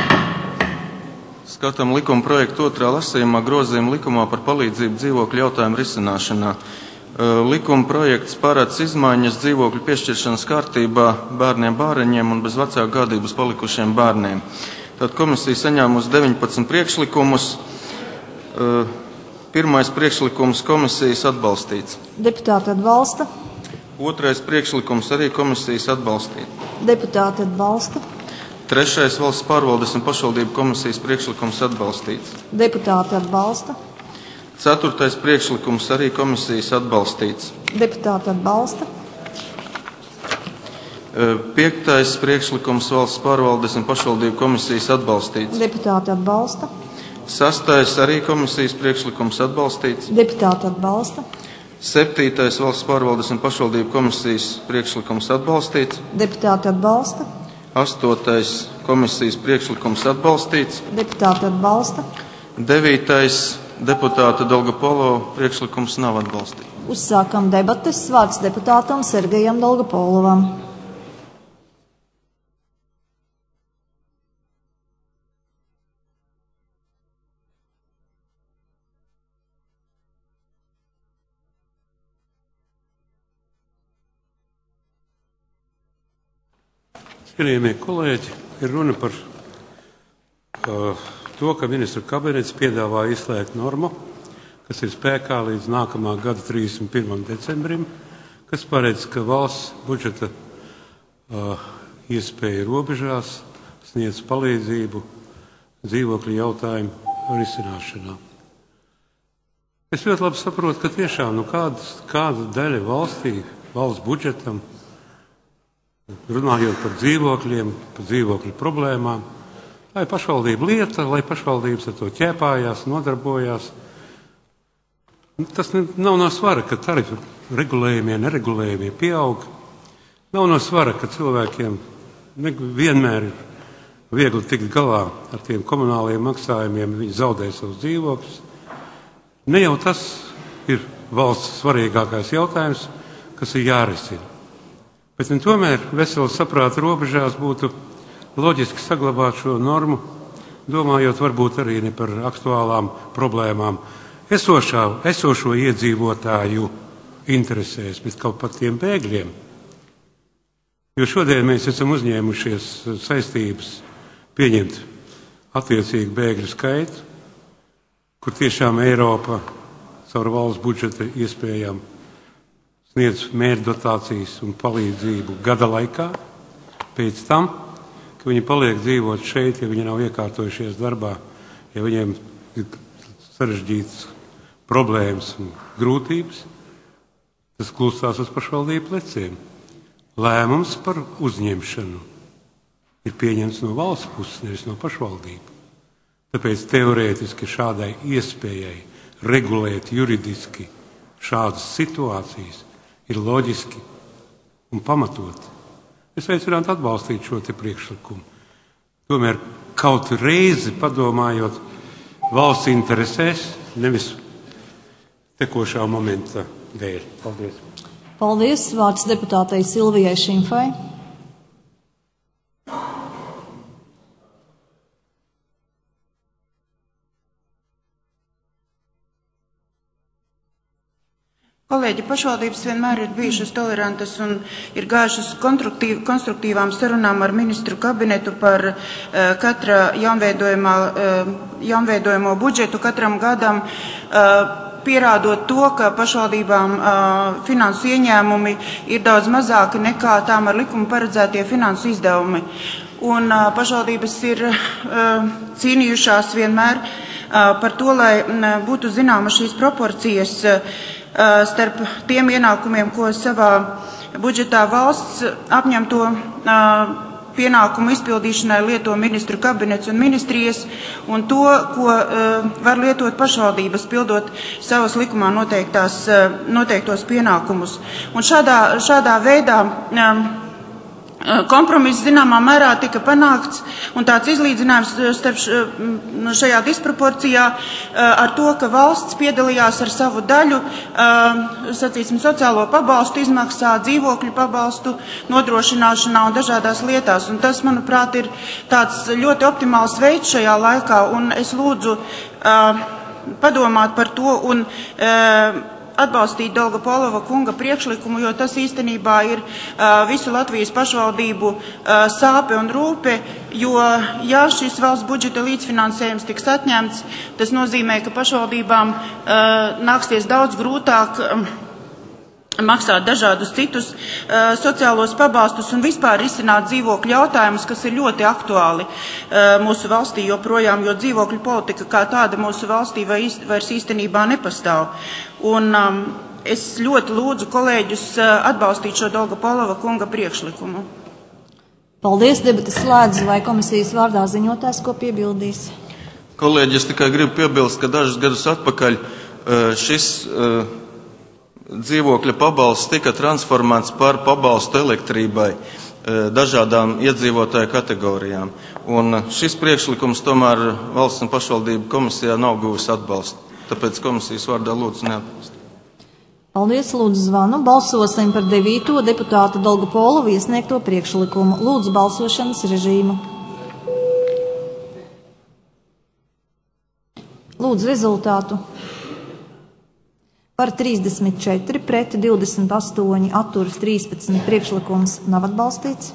skatām likumprojektu otrā lasījumā grozījumu likumā par palīdzību dzīvokļu jautājumu risināšanā. Likuma projekts paredz izmaiņas dzīvokļu piešķiršanas kārtībā bērniem bāreņiem un bez vecāku gādības palikušiem bērniem. Tad komisija saņēmusi deviņpadsmit priekšlikumus. Pirmais priekšlikums komisijas atbalstīts. Deputāti atbalsta. Otrais priekšlikums arī komisijas atbalstīt. Deputāti atbalsta. Trešais valsts pārvaldes un pašvaldību komisijas priekšlikums atbalstīts. Deputāti atbalsta. Ceturtais priekšlikums arī komisijas atbalstīts. Deputāti atbalsta. Piektais priekšlikums valsts pārvaldes un pašvaldību komisijas atbalstīts. Deputāti atbalsta. Sastais arī komisijas priekšlikums atbalstīts. Deputāti atbalsta. Septītais valsts pārvaldes un pašvaldību komisijas priekšlikums atbalstīts. Deputāti atbalsta. Astotais komisijas priekšlikums atbalstīts. Deputāti atbalsta. Devītais deputāta Dolgopolo priekšlikums nav atbalstīts. Uzsākam debates. Vārds deputātam Sergejam Dolgopolovam. Cienījamie kolēģi, ir runa par uh, to, ka ministra kabinets piedāvā izslēgt normu, kas ir spēkā līdz nākamā gada trīsdesmit pirmajam decembrim, kas paredz, ka valsts budžeta uh, iespēja robežās sniedz palīdzību dzīvokļu jautājumu risināšanā. Es ļoti labi saprotu, ka tiešām nu, kāda, kāda daļa valstī, valsts budžetam, runājot par dzīvokļiem, par dzīvokļu problēmām, lai pašvaldība lieta, lai pašvaldības ar to ķēpājās, nodarbojās. Tas nav no svara, ka tarifu regulējumie, neregulējumie pieaug. Nav no svara, ka cilvēkiem vienmēr ir viegli tikt galā ar tiem komunāliem maksājumiem, viņi zaudē savus dzīvokļus. Ne jau tas ir valsts svarīgākais jautājums, kas ir jārisina. Bet un tomēr veselas saprāta robežās būtu loģiski saglabāt šo normu, domājot varbūt arī ne par aktuālām problēmām esošā, esošo iedzīvotāju interesēs, bet kaut par tiem bēgļiem. Jo šodien mēs esam uzņēmušies saistības pieņemt attiecīgu bēgļu skaitu, kur tiešām Eiropa caur valsts budžeta iespējām sniedz mērķdotācijas un palīdzību gada laikā. Pēc tam, ka viņi paliek dzīvot šeit, ja viņi nav iekārtojušies darbā, ja viņiem ir sarežģītas problēmas un grūtības, tas klūstās uz pašvaldību pleciem. Lēmums par uzņemšanu ir pieņemts no valsts puses, nevis no pašvaldību. Tāpēc teorētiski šādai iespējai regulēt juridiski šādas situācijas ir loģiski un pamatoti. Es aicinātu atbalstīt šo te priekšlikumu. Tomēr kaut reizi padomājot valsts interesēs, nevis tekošā momenta dēļ. Paldies. Paldies. Vārds deputātei Silvijai Šimfai. Kolēģi, pašvaldības vienmēr ir bijušas tolerantas un ir gājušas konstruktīv, konstruktīvām sarunām ar ministru kabinetu par uh, katra jaunveidojumā, uh, jaunveidojamo budžetu katram gadam, uh, pierādot to, ka pašvaldībām uh, finansu ieņēmumi ir daudz mazāki nekā tām ar likumu paredzētie finansu izdevumi. Un uh, pašvaldības ir uh, cīnījušās vienmēr uh, par to, lai uh, būtu zināma šīs proporcijas uh, starp tiem ienākumiem, ko savā budžetā valsts apņemto uh, pienākumu izpildīšanai lieto ministru kabinets un ministrijas, un to, ko uh, var lietot pašvaldības, pildot savas likumā noteiktās, uh, noteiktos pienākumus. Un šādā, šādā veidā um, kompromiss zināmā mērā tika panākts, un tāds izlīdzinājums starp šajā disproporcijā ar to, ka valsts piedalījās ar savu daļu, sacīsim, sociālo pabalstu izmaksā, dzīvokļu pabalstu nodrošināšanā un dažādās lietās. Un tas, manuprāt, ir tāds ļoti optimāls veids šajā laikā, un es lūdzu padomāt par to un atbalstīt Dolgopolova kunga priekšlikumu, jo tas īstenībā ir uh, visu Latvijas pašvaldību uh, sāpe un rūpe, jo, ja šis valsts budžeta līdzfinansējums tiks atņemts, tas nozīmē, ka pašvaldībām uh, nāksies daudz grūtāk um, maksāt dažādus citus uh, sociālos pabalstus un vispār risināt dzīvokļu jautājumus, kas ir ļoti aktuāli uh, mūsu valstī joprojām, jo dzīvokļu politika kā tāda mūsu valstī vairs īstenībā nepastāv. Un um, es ļoti lūdzu kolēģus uh, atbalstīt šo Dolgopolova kunga priekšlikumu. Paldies, debates slēdz, vai komisijas vārdā ziņotājs ko piebildīs? Kolēģi, es tikai gribu piebilst, ka dažus gadus atpakaļ uh, šis uh, dzīvokļa pabalsts tika transformēts par pabalstu elektrībai dažādām iedzīvotāju kategorijām. Un šis priekšlikums tomēr valsts un pašvaldību komisijā nav guvis atbalstu. Tāpēc komisijas vārdā lūdzu neatbalstīt. Paldies, lūdzu zvanu. Balsosim par devīto deputāta Dolgopolova iesniegto priekšlikumu. Lūdzu balsošanas režīmu. Lūdzu rezultātu. Par trīsdesmit četri, pret divdesmit astoņi, atturas trīspadsmit, priekšlikums nav atbalstīts.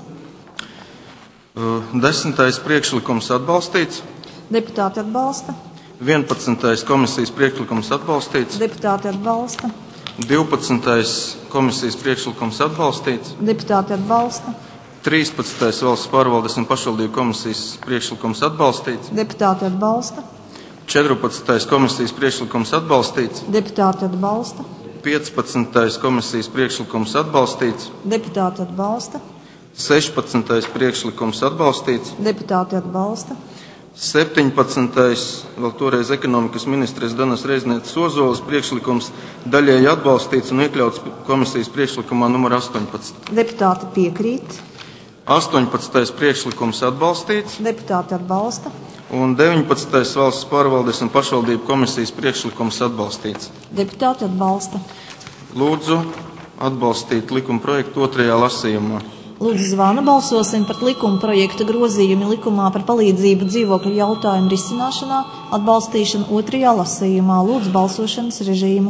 Desmitais priekšlikums atbalstīts. Deputāti atbalsta. vienpadsmitais komisijas priekšlikums atbalstīts. Deputāti atbalsta. divpadsmitais komisijas priekšlikums atbalstīts. Deputāti atbalsta. trīspadsmitais valsts pārvaldes un pašvaldību komisijas priekšlikums atbalstīts. Deputāti atbalsta. četrpadsmitais komisijas priekšlikums atbalstīts. Deputāti atbalsta. piecpadsmitais komisijas priekšlikums atbalstīts. Deputāti atbalsta. sešpadsmitais priekšlikums atbalstīts. Deputāti atbalsta. septiņpadsmitais vēl toreiz ekonomikas ministres Danas Reiznietes Ozoles priekšlikums daļēji atbalstīts un iekļauts komisijas priekšlikumā numur astoņpadsmit. Deputāti piekrīt. astoņpadsmitais priekšlikums atbalstīts. Deputāti atbalsta. Un deviņpadsmitais valsts pārvaldes un pašvaldību komisijas priekšlikums atbalstīts. Deputāti atbalsta. Lūdzu atbalstīt likuma projektu otrajā lasījumā. Lūdzu zvanu, balsosim par likuma projekta grozījumi likumā par palīdzību dzīvokļu jautājumu risināšanā, atbalstīšanu otrajā lasījumā. Lūdzu balsošanas režīmu.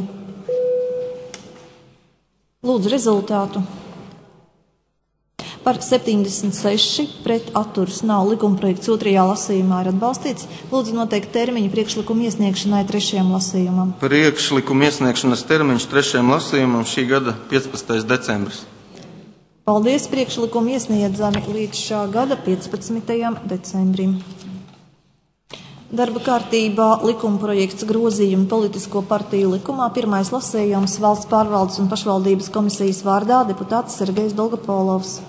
Lūdzu rezultātu. Par septiņdesmit seši pret atturas nav. Likuma projekts otrajā lasījumā ir atbalstīts. Lūdzu noteikt termiņu priekšlikumu iesniegšanai trešajam lasījumam. Priekšlikumu iesniegšanas termiņš trešajam lasījumam šī gada piecpadsmitais decembris. Paldies, priekšlikumu iesniedzami līdz šā gada piecpadsmitajam decembrim. Darba kārtībā likuma projekts grozījumi politisko partiju likumā. Pirmais lasījums valsts pārvaldes un pašvaldības komisijas vārdā deputāts Sergejs Dolgopolovs.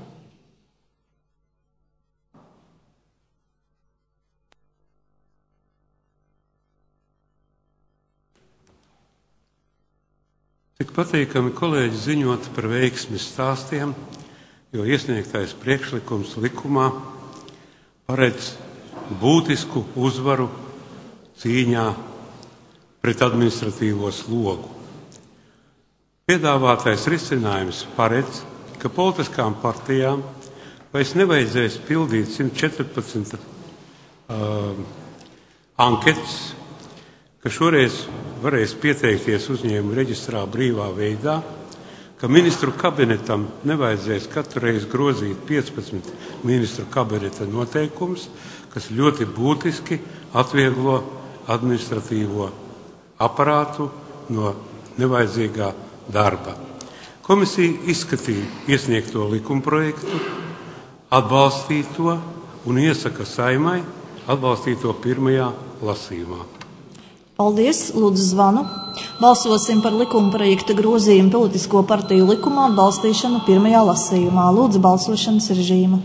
Tik patīkami kolēģi ziņot par veiksmes stāstiem, jo iesniegtais priekšlikums likumā paredz būtisku uzvaru cīņā pret administratīvo slogu. Piedāvātais risinājums paredz, ka politiskām partijām vairs nevajadzēs pildīt simt četrpadsmit uh, anketas, ka šoreiz varēs pieteikties uzņēmumu reģistrā brīvā veidā, ka ministru kabinetam nevajadzēs katru reizi grozīt piecpadsmit ministru kabineta noteikumus, kas ļoti būtiski atvieglo administratīvo aparātu no nevajadzīgā darba. Komisija izskatīja iesniegto likumprojektu, atbalstīja to un iesaka Saeimai atbalstīt to pirmajā lasījumā. Paldies, lūdzu zvanu. Balsosim par likuma projekta grozījumu politisko partiju likumā atbalstīšanu pirmajā lasījumā. Lūdzu balsošanas režīmu.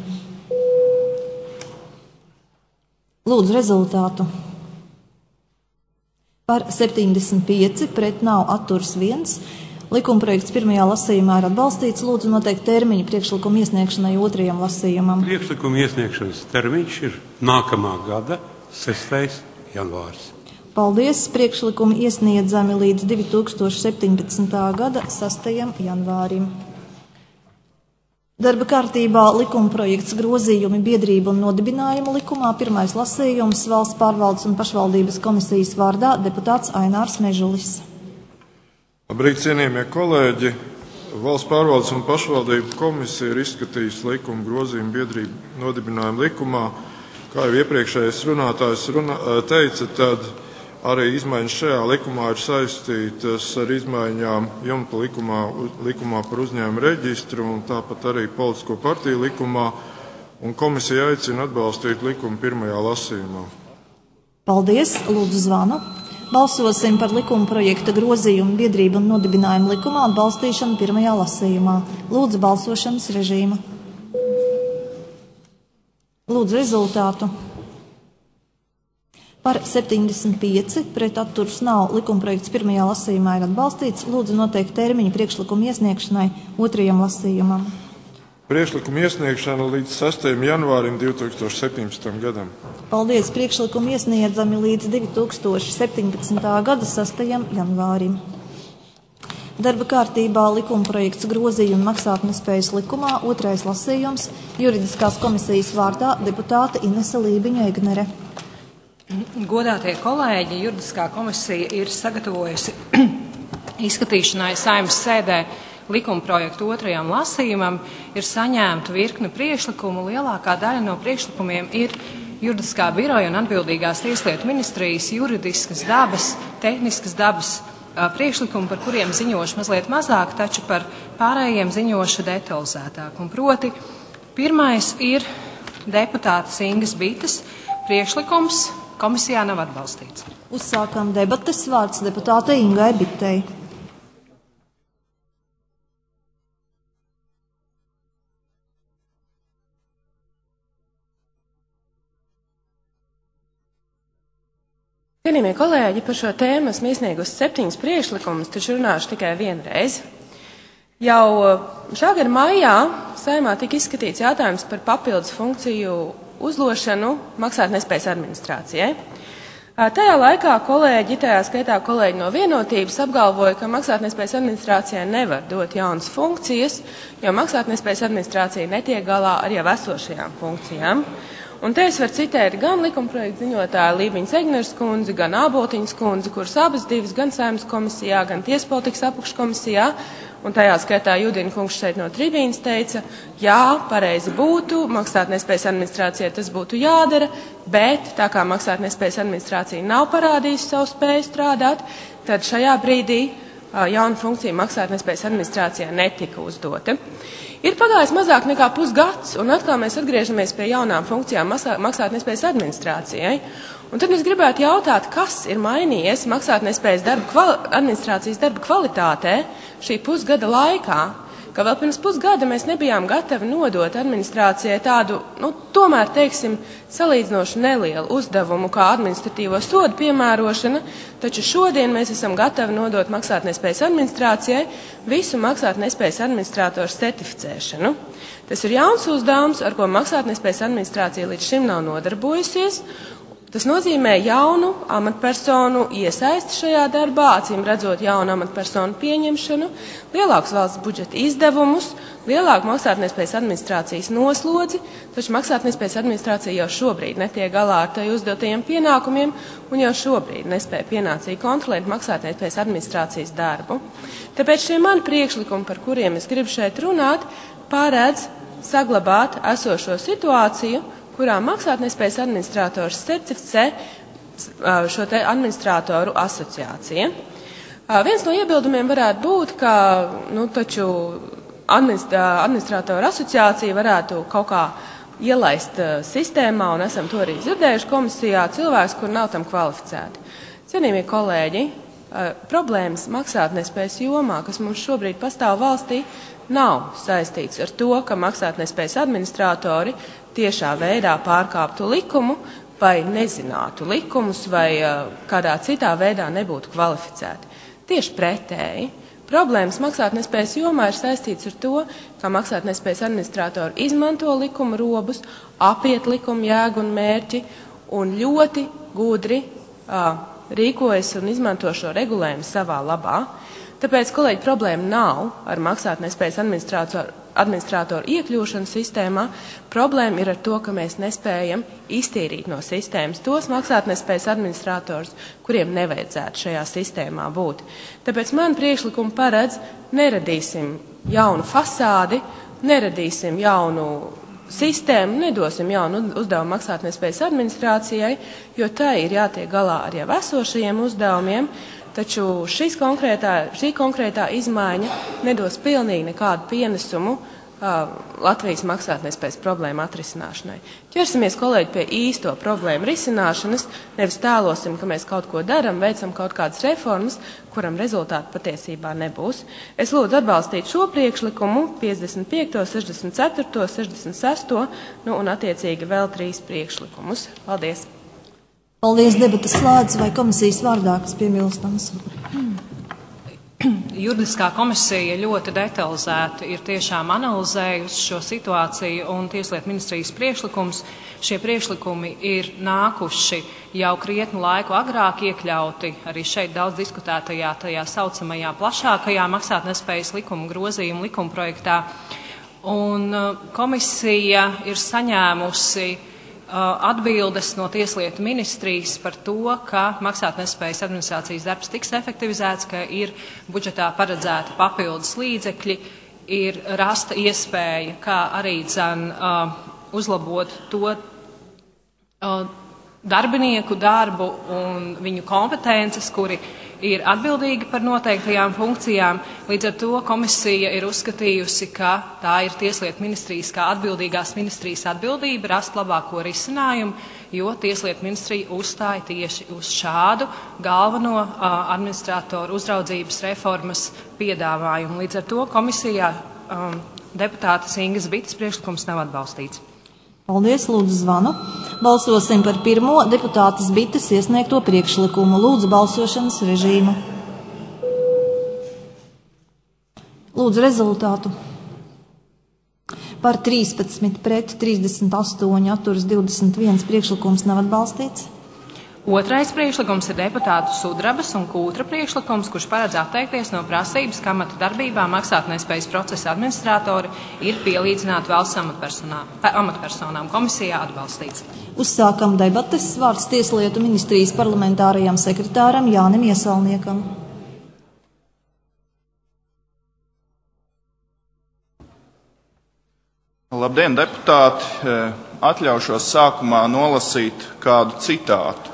Lūdzu rezultātu. Par septiņdesmit pieci pret nav atturs viens. Likuma projekts pirmajā lasījumā ir atbalstīts. Lūdzu noteikt termiņu priekšlikumu iesniegšanai otrajam lasījumam. Priekšlikumu iesniegšanas termiņš ir nākamā gada sestais janvārs. Paldies, priekšlikumi iesniedzami līdz divi tūkstoši septiņpadsmitā gada sastajam janvārim. Darba kārtībā likuma projekts grozījumi biedrību un nodibinājumu likumā. Pirmais lasījums valsts pārvaldes un pašvaldības komisijas vārdā deputāts Ainārs Mežulis. Labrīt, cienījamie kolēģi! Valsts pārvaldes un pašvaldību komisija ir izskatījusi likuma grozījumu biedrību nodibinājumu likumā. Kā jau iepriekšējais runātājs runā, teica, tad arī izmaiņas šajā likumā ir saistītas ar izmaiņām jumta likumā, likumā par uzņēmumu reģistru un tāpat arī politisko partiju likumā, un komisija aicina atbalstīt likumu pirmajā lasījumā. Paldies, lūdzu zvanu. Balsosim par likuma projekta grozījumu biedrību un nodibinājumu likumā atbalstīšanu pirmajā lasījumā. Lūdzu balsošanas režīmu. Lūdzu rezultātu. Par septiņdesmit pieci pret atturs nav. Likumprojekts pirmajā lasījumā ir atbalstīts. Lūdzu noteikt termiņu priekšlikumu iesniegšanai otrajam lasījumam. Priekšlikumu iesniegšana līdz sastajam janvārim divi tūkstoši septiņpadsmitajam gadam. Paldies, priekšlikumu iesniedzami līdz divi tūkstoši septiņpadsmitā gada sastajam janvārim. Darba kārtībā likumprojekts grozījuma maksātnespējas likumā, otrais lasījums, juridiskās komisijas vārdā deputāte Inese Lībiņa-Egnere. Godātie kolēģi, juridiskā komisija ir sagatavojusi izskatīšanai Saeimas sēdē likuma projektu otrajam lasījumam, ir saņemta virkne priekšlikumu. Lielākā daļa no priekšlikumiem ir juridiskā biroja un atbildīgās tieslietu ministrijas juridiskas dabas, tehniskas dabas priekšlikumi, par kuriem ziņošu mazliet mazāk, taču par pārējiem ziņošu detalizētāk. Un proti, Pirmais ir deputātes Ingas Bites priekšlikums. Komisijā nav atbalstīts. Uzsākam debates. Vārds deputātei Ingai Bitei. Cienījamie kolēģi, par šo tēmu esmu iesniegusi septiņus priekšlikumus, taču runāšu tikai vienreiz. Jau šā gada maijā Saeimā tika izskatīts jautājums par papildus funkciju uzlošanu maksātnespējas administrācijai. Tajā laikā kolēģi, tajā skaitā kolēģi no Vienotības, apgalvoja, ka maksātnespējas administrācijai nevar dot jaunas funkcijas, jo maksātnespējas administrācija netiek galā ar jau esošajām funkcijām. Un te es varu citēt gan likumprojekta ziņotāju Lībiņas Egners kundzi, gan Āboltiņas kundzi, kuras abas divas gan Saeimas komisijā, gan Tiespolitikas apakškomisijā, un tajā skaitā Judina kungs šeit no tribīnas teica, jā, pareizi būtu, maksātnespējas administrācijai tas būtu jādara, bet tā kā maksātnespējas administrācija nav parādījusi savu spēju strādāt, tad šajā brīdī jauna funkcija maksātnespējas administrācijai netika uzdota. Ir pagājis mazāk nekā pusgads, un atkal mēs atgriežamies pie jaunām funkcijām maksātnespējas administrācijai. Un tad mēs gribētu jautāt, kas ir mainījies maksātnespējas darba kvali, administrācijas darba kvalitātē šī pusgada laikā, ka vēl pirms pusgada mēs nebijām gatavi nodot administrācijai tādu, nu, tomēr, teiksim, salīdzinoši nelielu uzdevumu kā administratīvo sodu piemērošana, taču šodien mēs esam gatavi nodot maksātnespējas administrācijai visu maksātnespējas administrātoru certificēšanu. Tas ir jauns uzdevums, ar ko maksātnespējas administrācija līdz šim nav nodarbojusies. Tas nozīmē jaunu amatpersonu iesaisti šajā darbā, acīm redzot jaunu amatpersonu pieņemšanu, lielākus valsts budžeta izdevumus, lielāku maksātnespējas administrācijas noslodzi, taču maksātnespējas administrācija jau šobrīd netiek galā ar tai uzdotajiem pienākumiem un jau šobrīd nespēja pienācīgi kontrolēt maksātnespējas administrācijas darbu. Tāpēc šie mani priekšlikumi, par kuriem es gribu šeit runāt, paredz saglabāt esošo situāciju, kurā maksātnespējas administrators certificē šo te administratoru asociācija. Viens no iebildumiem varētu būt, ka, nu, taču administratoru asociācija varētu kaut kā ielaist sistēmā, un esam to arī dzirdējuši komisijā, cilvēks, kur nav tam kvalificēti. Cienījamie kolēģi, problēmas maksātnespējas jomā, kas mums šobrīd pastāv valstī, nav saistīts ar to, ka maksātnespējas administratori tiešā veidā pārkāptu likumu vai nezinātu likumus vai uh, kādā citā veidā nebūtu kvalificēti. Tieši pretēji. Problēmas maksātnespējas jomā ir saistīts ar to, ka maksātnespējas administratori izmanto likuma robus, apiet likuma jēgu un mērķi un ļoti gudri uh, rīkojas un izmanto šo regulējumu savā labā. Tāpēc, kolēģi, problēma nav ar maksātnespējas administratoru, administratoru iekļūšanu sistēmā. Problēma ir ar to, ka mēs nespējam iztīrīt no sistēmas tos maksātnespējas administratorus, kuriem nevajadzētu šajā sistēmā būt. Tāpēc man priekšlikumi paredz, neradīsim jaunu fasādi, neradīsim jaunu sistēmu, nedosim jaunu uzdevumu maksātnespējas administrācijai, jo tai ir jātiek galā ar jau esošajiem uzdevumiem. Taču šis konkrētā, šī konkrētā izmaiņa nedos pilnīgi nekādu pienesumu uh, Latvijas maksātnespējas problēmu atrisināšanai. Ķersimies, kolēģi, pie īsto problēmu risināšanas, nevis tēlosim, ka mēs kaut ko daram, veicam kaut kādas reformas, kuram rezultāti patiesībā nebūs. Es lūdzu atbalstīt šo priekšlikumu, piecdesmit piekto, sešdesmit ceturto, sešdesmit sesto, nu un attiecīgi vēl trīs priekšlikumus. Paldies! Paldies, debatas slēdz, vai komisijas vārdā, kas piebilstams? Juridiskā komisija ļoti detalizēti ir tiešām analizējusi šo situāciju un Tieslietu ministrijas priekšlikums. Šie priekšlikumi ir nākuši jau krietnu laiku agrāk iekļauti arī šeit daudz diskutētajā tajā saucamajā plašākajā maksātnespējas likuma grozījuma likumprojektā. Un komisija ir saņēmusi atbildes no Tieslietu ministrijas par to, ka maksātnespējas administrācijas darbs tiks efektivizēts, ka ir budžetā paredzēta papildus līdzekļi, ir rasta iespēja, kā arī dzen, uh, uzlabot to uh, darbinieku darbu un viņu kompetences, kuri ir atbildīgi par noteiktajām funkcijām. Līdz ar to komisija ir uzskatījusi, ka tā ir Tieslietu ministrijas kā atbildīgās ministrijas atbildība rast labāko risinājumu, jo Tieslietu ministrija uzstāja tieši uz šādu galveno uh, administratoru uzraudzības reformas piedāvājumu. Līdz ar to komisijā um, deputātes Ingas Bites priekšlikums nav atbalstīts. Paldies, lūdzu zvanu. Balsosim par pirmo deputātes Bites iesniegto priekšlikumu. Lūdzu balsošanas režīmu. Lūdzu rezultātu. Par trīspadsmit pret trīsdesmit astoņi atturas divdesmit viens priekšlikums nav atbalstīts. Otrais priekšlikums ir deputātu Sudrabas un Kūtra priekšlikums, kurš paredz atteikties no prasības, ka amata darbībā maksātnespējas procesa administratori ir pielīdzināti valsts amatpersonām. Komisijā atbalstīts. Uzsākam debates. Vārds Tieslietu ministrijas parlamentārajam sekretāram Jānim Iesalniekam. Labdien, deputāti! Atļaušos sākumā nolasīt kādu citātu.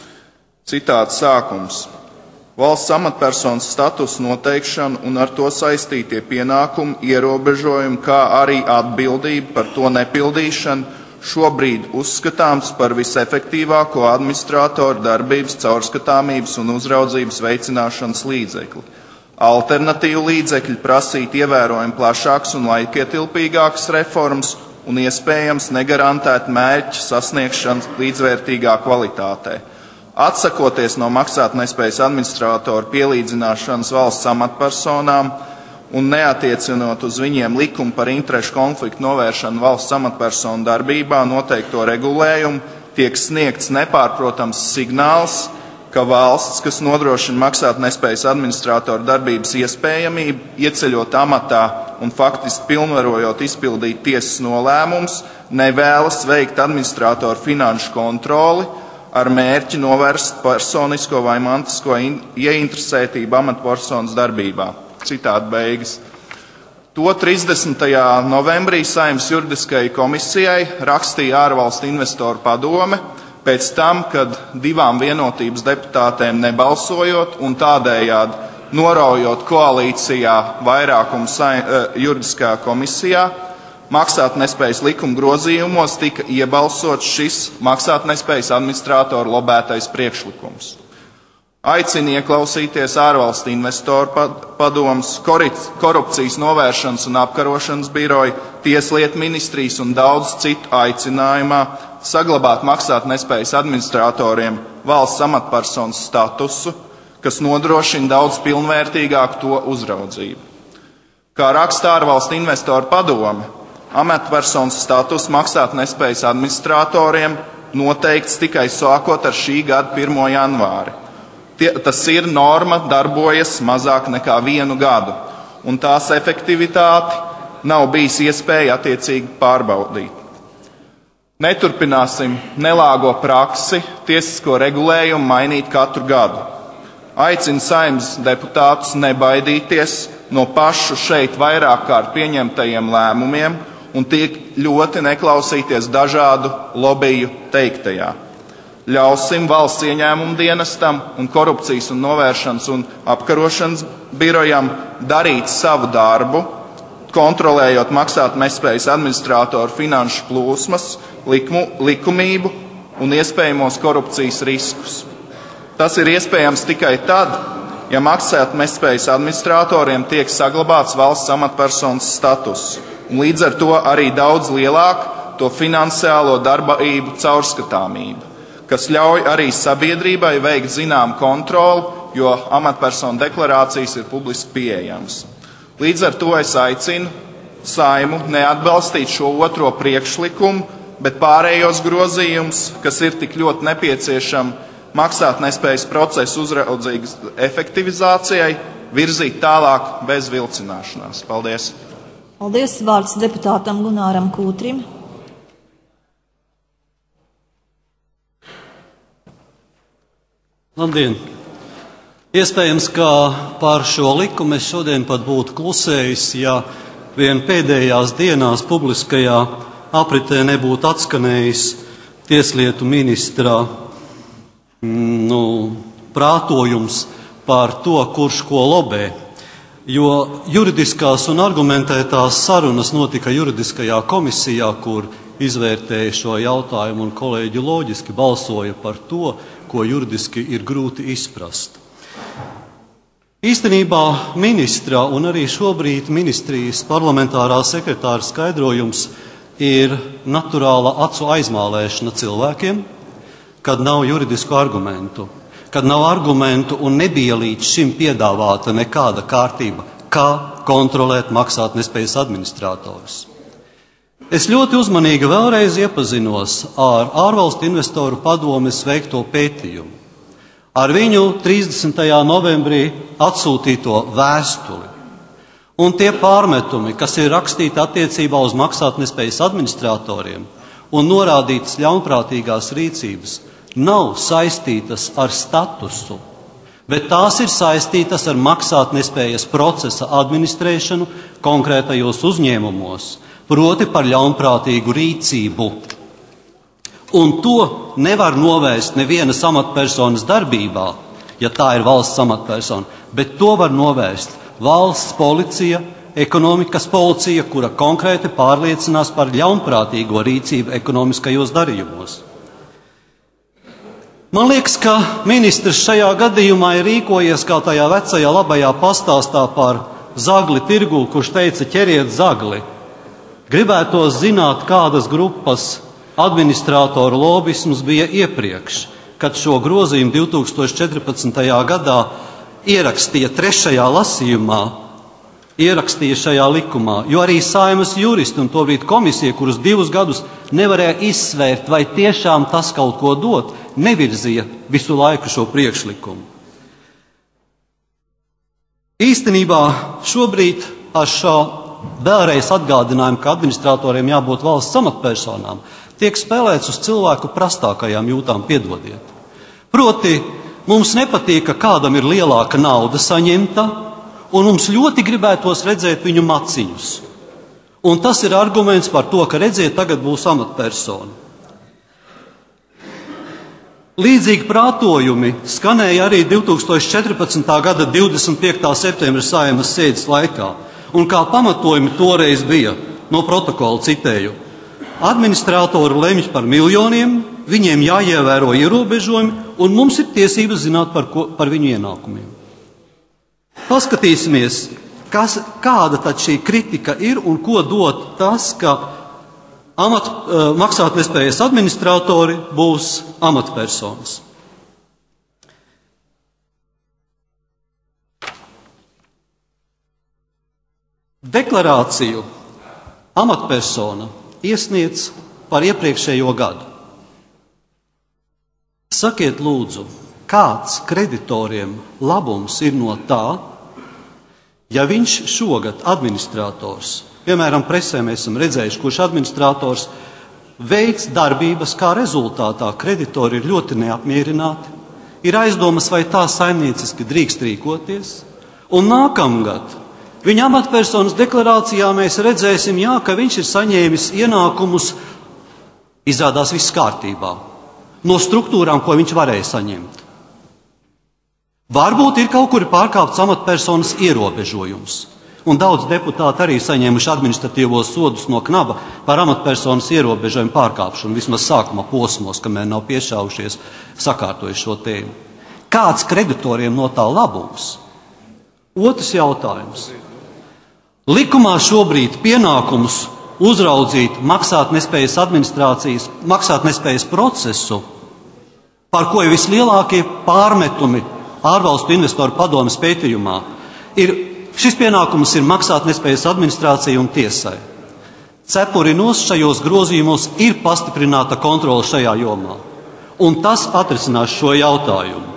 Citāts sākums. Valsts amatpersonas statusa noteikšana un ar to saistītie pienākumi, ierobežojumi, kā arī atbildība par to nepildīšanu šobrīd uzskatāms par visefektīvāko administratoru darbības caurskatāmības un uzraudzības veicināšanas līdzekli. Alternatīvu līdzekļi prasīt ievērojami plašāks un laikietilpīgāks reformas un iespējams negarantēt mērķu sasniegšanas līdzvērtīgā kvalitātē. Atsakoties no maksātnespējas administratoru pielīdzināšanas valsts amatpersonām un neatiecinot uz viņiem likumu par interešu konfliktu novēršanu valsts amatpersonu darbībā noteikto regulējumu, tiek sniegts nepārprotams signāls, ka valsts, kas nodrošina maksātnespējas administratoru darbības iespējamību, ieceļot amatā un faktiski pilnvarojot izpildīt tiesas nolēmumus, nevēlas veikt administratoru finanšu kontroli, ar mērķi novērst personisko vai mantisko ieinteresētību amatpersonas darbībā. Citāta beigas. To trīsdesmitajā novembrī Saeimas juridiskajai komisijai rakstīja ārvalstu investoru padome, pēc tam, kad divām vienotības deputātēm nebalsojot un tādējādi noraujot koalīcijā vairākumu juridiskajā komisijā, maksātnespējas likuma grozījumos tika iebalsots šis maksātnespējas administratoru lobētais priekšlikums. Aicina ieklausīties ārvalstu investoru padomes, korupcijas novēršanas un apkarošanas biroja, Tieslietu ministrijas un daudz citu aicinājumā saglabāt maksātnespējas administratoriem valsts amatpersonas statusu, kas nodrošina daudz pilnvērtīgāku to uzraudzību. Kā raksta ārvalstu investoru padome, amatpersonas status maksātnespējas administratoriem noteikts tikai sākot ar šī gada pirmo janvāri. Tie, tas ir norma darbojas mazāk nekā vienu gadu, un tās efektivitāti nav bijis iespēja attiecīgi pārbaudīt. Neturpināsim nelāgo praksi tiesisko regulējumu mainīt katru gadu. Aicinu Saeimas deputātus nebaidīties no pašu šeit vairāk kārt pieņemtajiem lēmumiem un tiek ļoti neklausīties dažādu lobiju teiktajā. Ļausim valsts ieņēmumu dienestam un korupcijas un novēršanas un apkarošanas birojam darīt savu darbu, kontrolējot maksātnespējas administratoru finanšu plūsmas, likumu, likumību un iespējamos korupcijas riskus. Tas ir iespējams tikai tad, ja maksātnespējas administratoriem tiek saglabāts valsts amatpersonas status, un līdz ar to arī daudz lielāku to finansiālo darbību caurskatāmību, kas ļauj arī sabiedrībai veikt zinām kontroli, jo amatpersonu deklarācijas ir publiski pieejamas. Līdz ar to es aicinu Saeimu neatbalstīt šo otro priekšlikumu, bet pārējos grozījumus, kas ir tik ļoti nepieciešami maksātnespējas procesu uzraudzīgas efektivizācijai, virzīt tālāk bez vilcināšanās. Paldies! Paldies! Vārds deputātam Gunāram Kūtrim. Labdien! Iespējams, ka par šo likumu es šodien pat būtu klusējis, ja vien pēdējās dienās publiskajā apritē nebūtu atskanējis tieslietu ministra nu, prātojums par to, kurš ko lobē. Jo juridiskās un argumentētās sarunas notika juridiskajā komisijā, kur izvērtēja šo jautājumu, un kolēģi loģiski balsoja par to, ko juridiski ir grūti izprast. Īstenībā ministra un arī šobrīd ministrijas parlamentārā sekretāra skaidrojums ir naturāla acu aizmālēšana cilvēkiem, kad nav juridisku argumentu, kad nav argumentu un nebija līdz šim piedāvāta nekāda kārtība, kā kontrolēt maksātnespējas administratorus. Es ļoti uzmanīgi vēlreiz iepazinos ar ārvalstu investoru padomes veikto pētījumu, ar viņu trīsdesmitajā novembrī atsūtīto vēstuli. Un tie pārmetumi, kas ir rakstīti attiecībā uz maksātnespējas administratoriem un norādītas ļaunprātīgās rīcības, nav saistītas ar statusu, bet tās ir saistītas ar maksātnespējas procesa administrēšanu konkrētajos uzņēmumos, proti par ļaunprātīgu rīcību. Un to nevar novērst nevienas amatpersonas darbībā, ja tā ir valsts amatpersona, bet to var novērst valsts policija, ekonomikas policija, kura konkrēti pārliecinās par ļaunprātīgo rīcību ekonomiskajos darījumos. Man liekas, ka ministrs šajā gadījumā ir rīkojies kā tajā vecajā labajā pastāstā par zagli tirgū, kurš teica ķeriet zagli. Gribētos zināt, kādas grupas administratoru lobisms bija iepriekš, kad šo grozījumu divi tūkstoši četrpadsmitajā gadā ierakstīja trešajā lasījumā, ierakstīja šajā likumā, jo arī Saeimas juristi un tobrīd komisija, kurus divus gadus nevarēja izsvērt, vai tiešām tas kaut ko dot, nevirzīja visu laiku šo priekšlikumu. Īstenībā šobrīd ar šo vēlreiz atgādinājumu, ka administratoriem jābūt valsts amatpersonām, tiek spēlēts uz cilvēku prastākajām jūtām, piedodiet. Proti, mums nepatīk, ka kādam ir lielāka nauda saņemta, un mums ļoti gribētos redzēt viņu maciņus. Un tas ir arguments par to, ka redziet, tagad būs amatpersona. Līdzīgi prātojumi skanēja arī divi tūkstoši četrpadsmitā gada divdesmit piektā septembra Saeimas sēdes laikā, un kā pamatojumi toreiz bija, no protokola citēju, administratori lemj par miljoniem, viņiem jāievēro ierobežojumi, un mums ir tiesības zināt par, ko, par viņu ienākumiem. Paskatīsimies, kas, kāda tad šī kritika ir un ko dod tas, ka amat, maksātnespējas administratori būs amatpersonas. Deklarāciju amatpersona iesniedz par iepriekšējo gadu. Sakiet lūdzu, kāds kreditoriem labums ir no tā, ja viņš šogad administrators, piemēram, presē mēs esam redzējuši, kurš administrators veids darbības, kā rezultātā kreditori ir ļoti neapmierināti, ir aizdomas, vai tā saimnieciski drīkst rīkoties, un nākamgad viņa amatpersonas deklarācijā mēs redzēsim, jā, ka viņš ir saņēmis ienākumus, izrādās viss kārtībā, no struktūrām, ko viņš varēja saņemt. Varbūt ir kaut kur pārkāpts amatpersonas ierobežojums, un daudz deputāti arī saņēmuši administratīvos sodus no knaba par amatpersonas ierobežojumu pārkāpšanu, vismaz sākuma posmos, kamēr nav piešāvušies, sakārtojuši šo tēmu. Kāds kreditoriem no tā labums? Otrs jautājums. Likumā šobrīd pienākums uzraudzīt maksātnespējas administrācijas, maksātnespējas procesu, par ko ir vislielākie pārmetumi ārvalstu investoru padomes pētījumā, ir, šis pienākums ir maksātnespējas administrācija un tiesai. Cepurinos šajos grozījumos ir pastiprināta kontrole šajā jomā, un tas atrisinās šo jautājumu.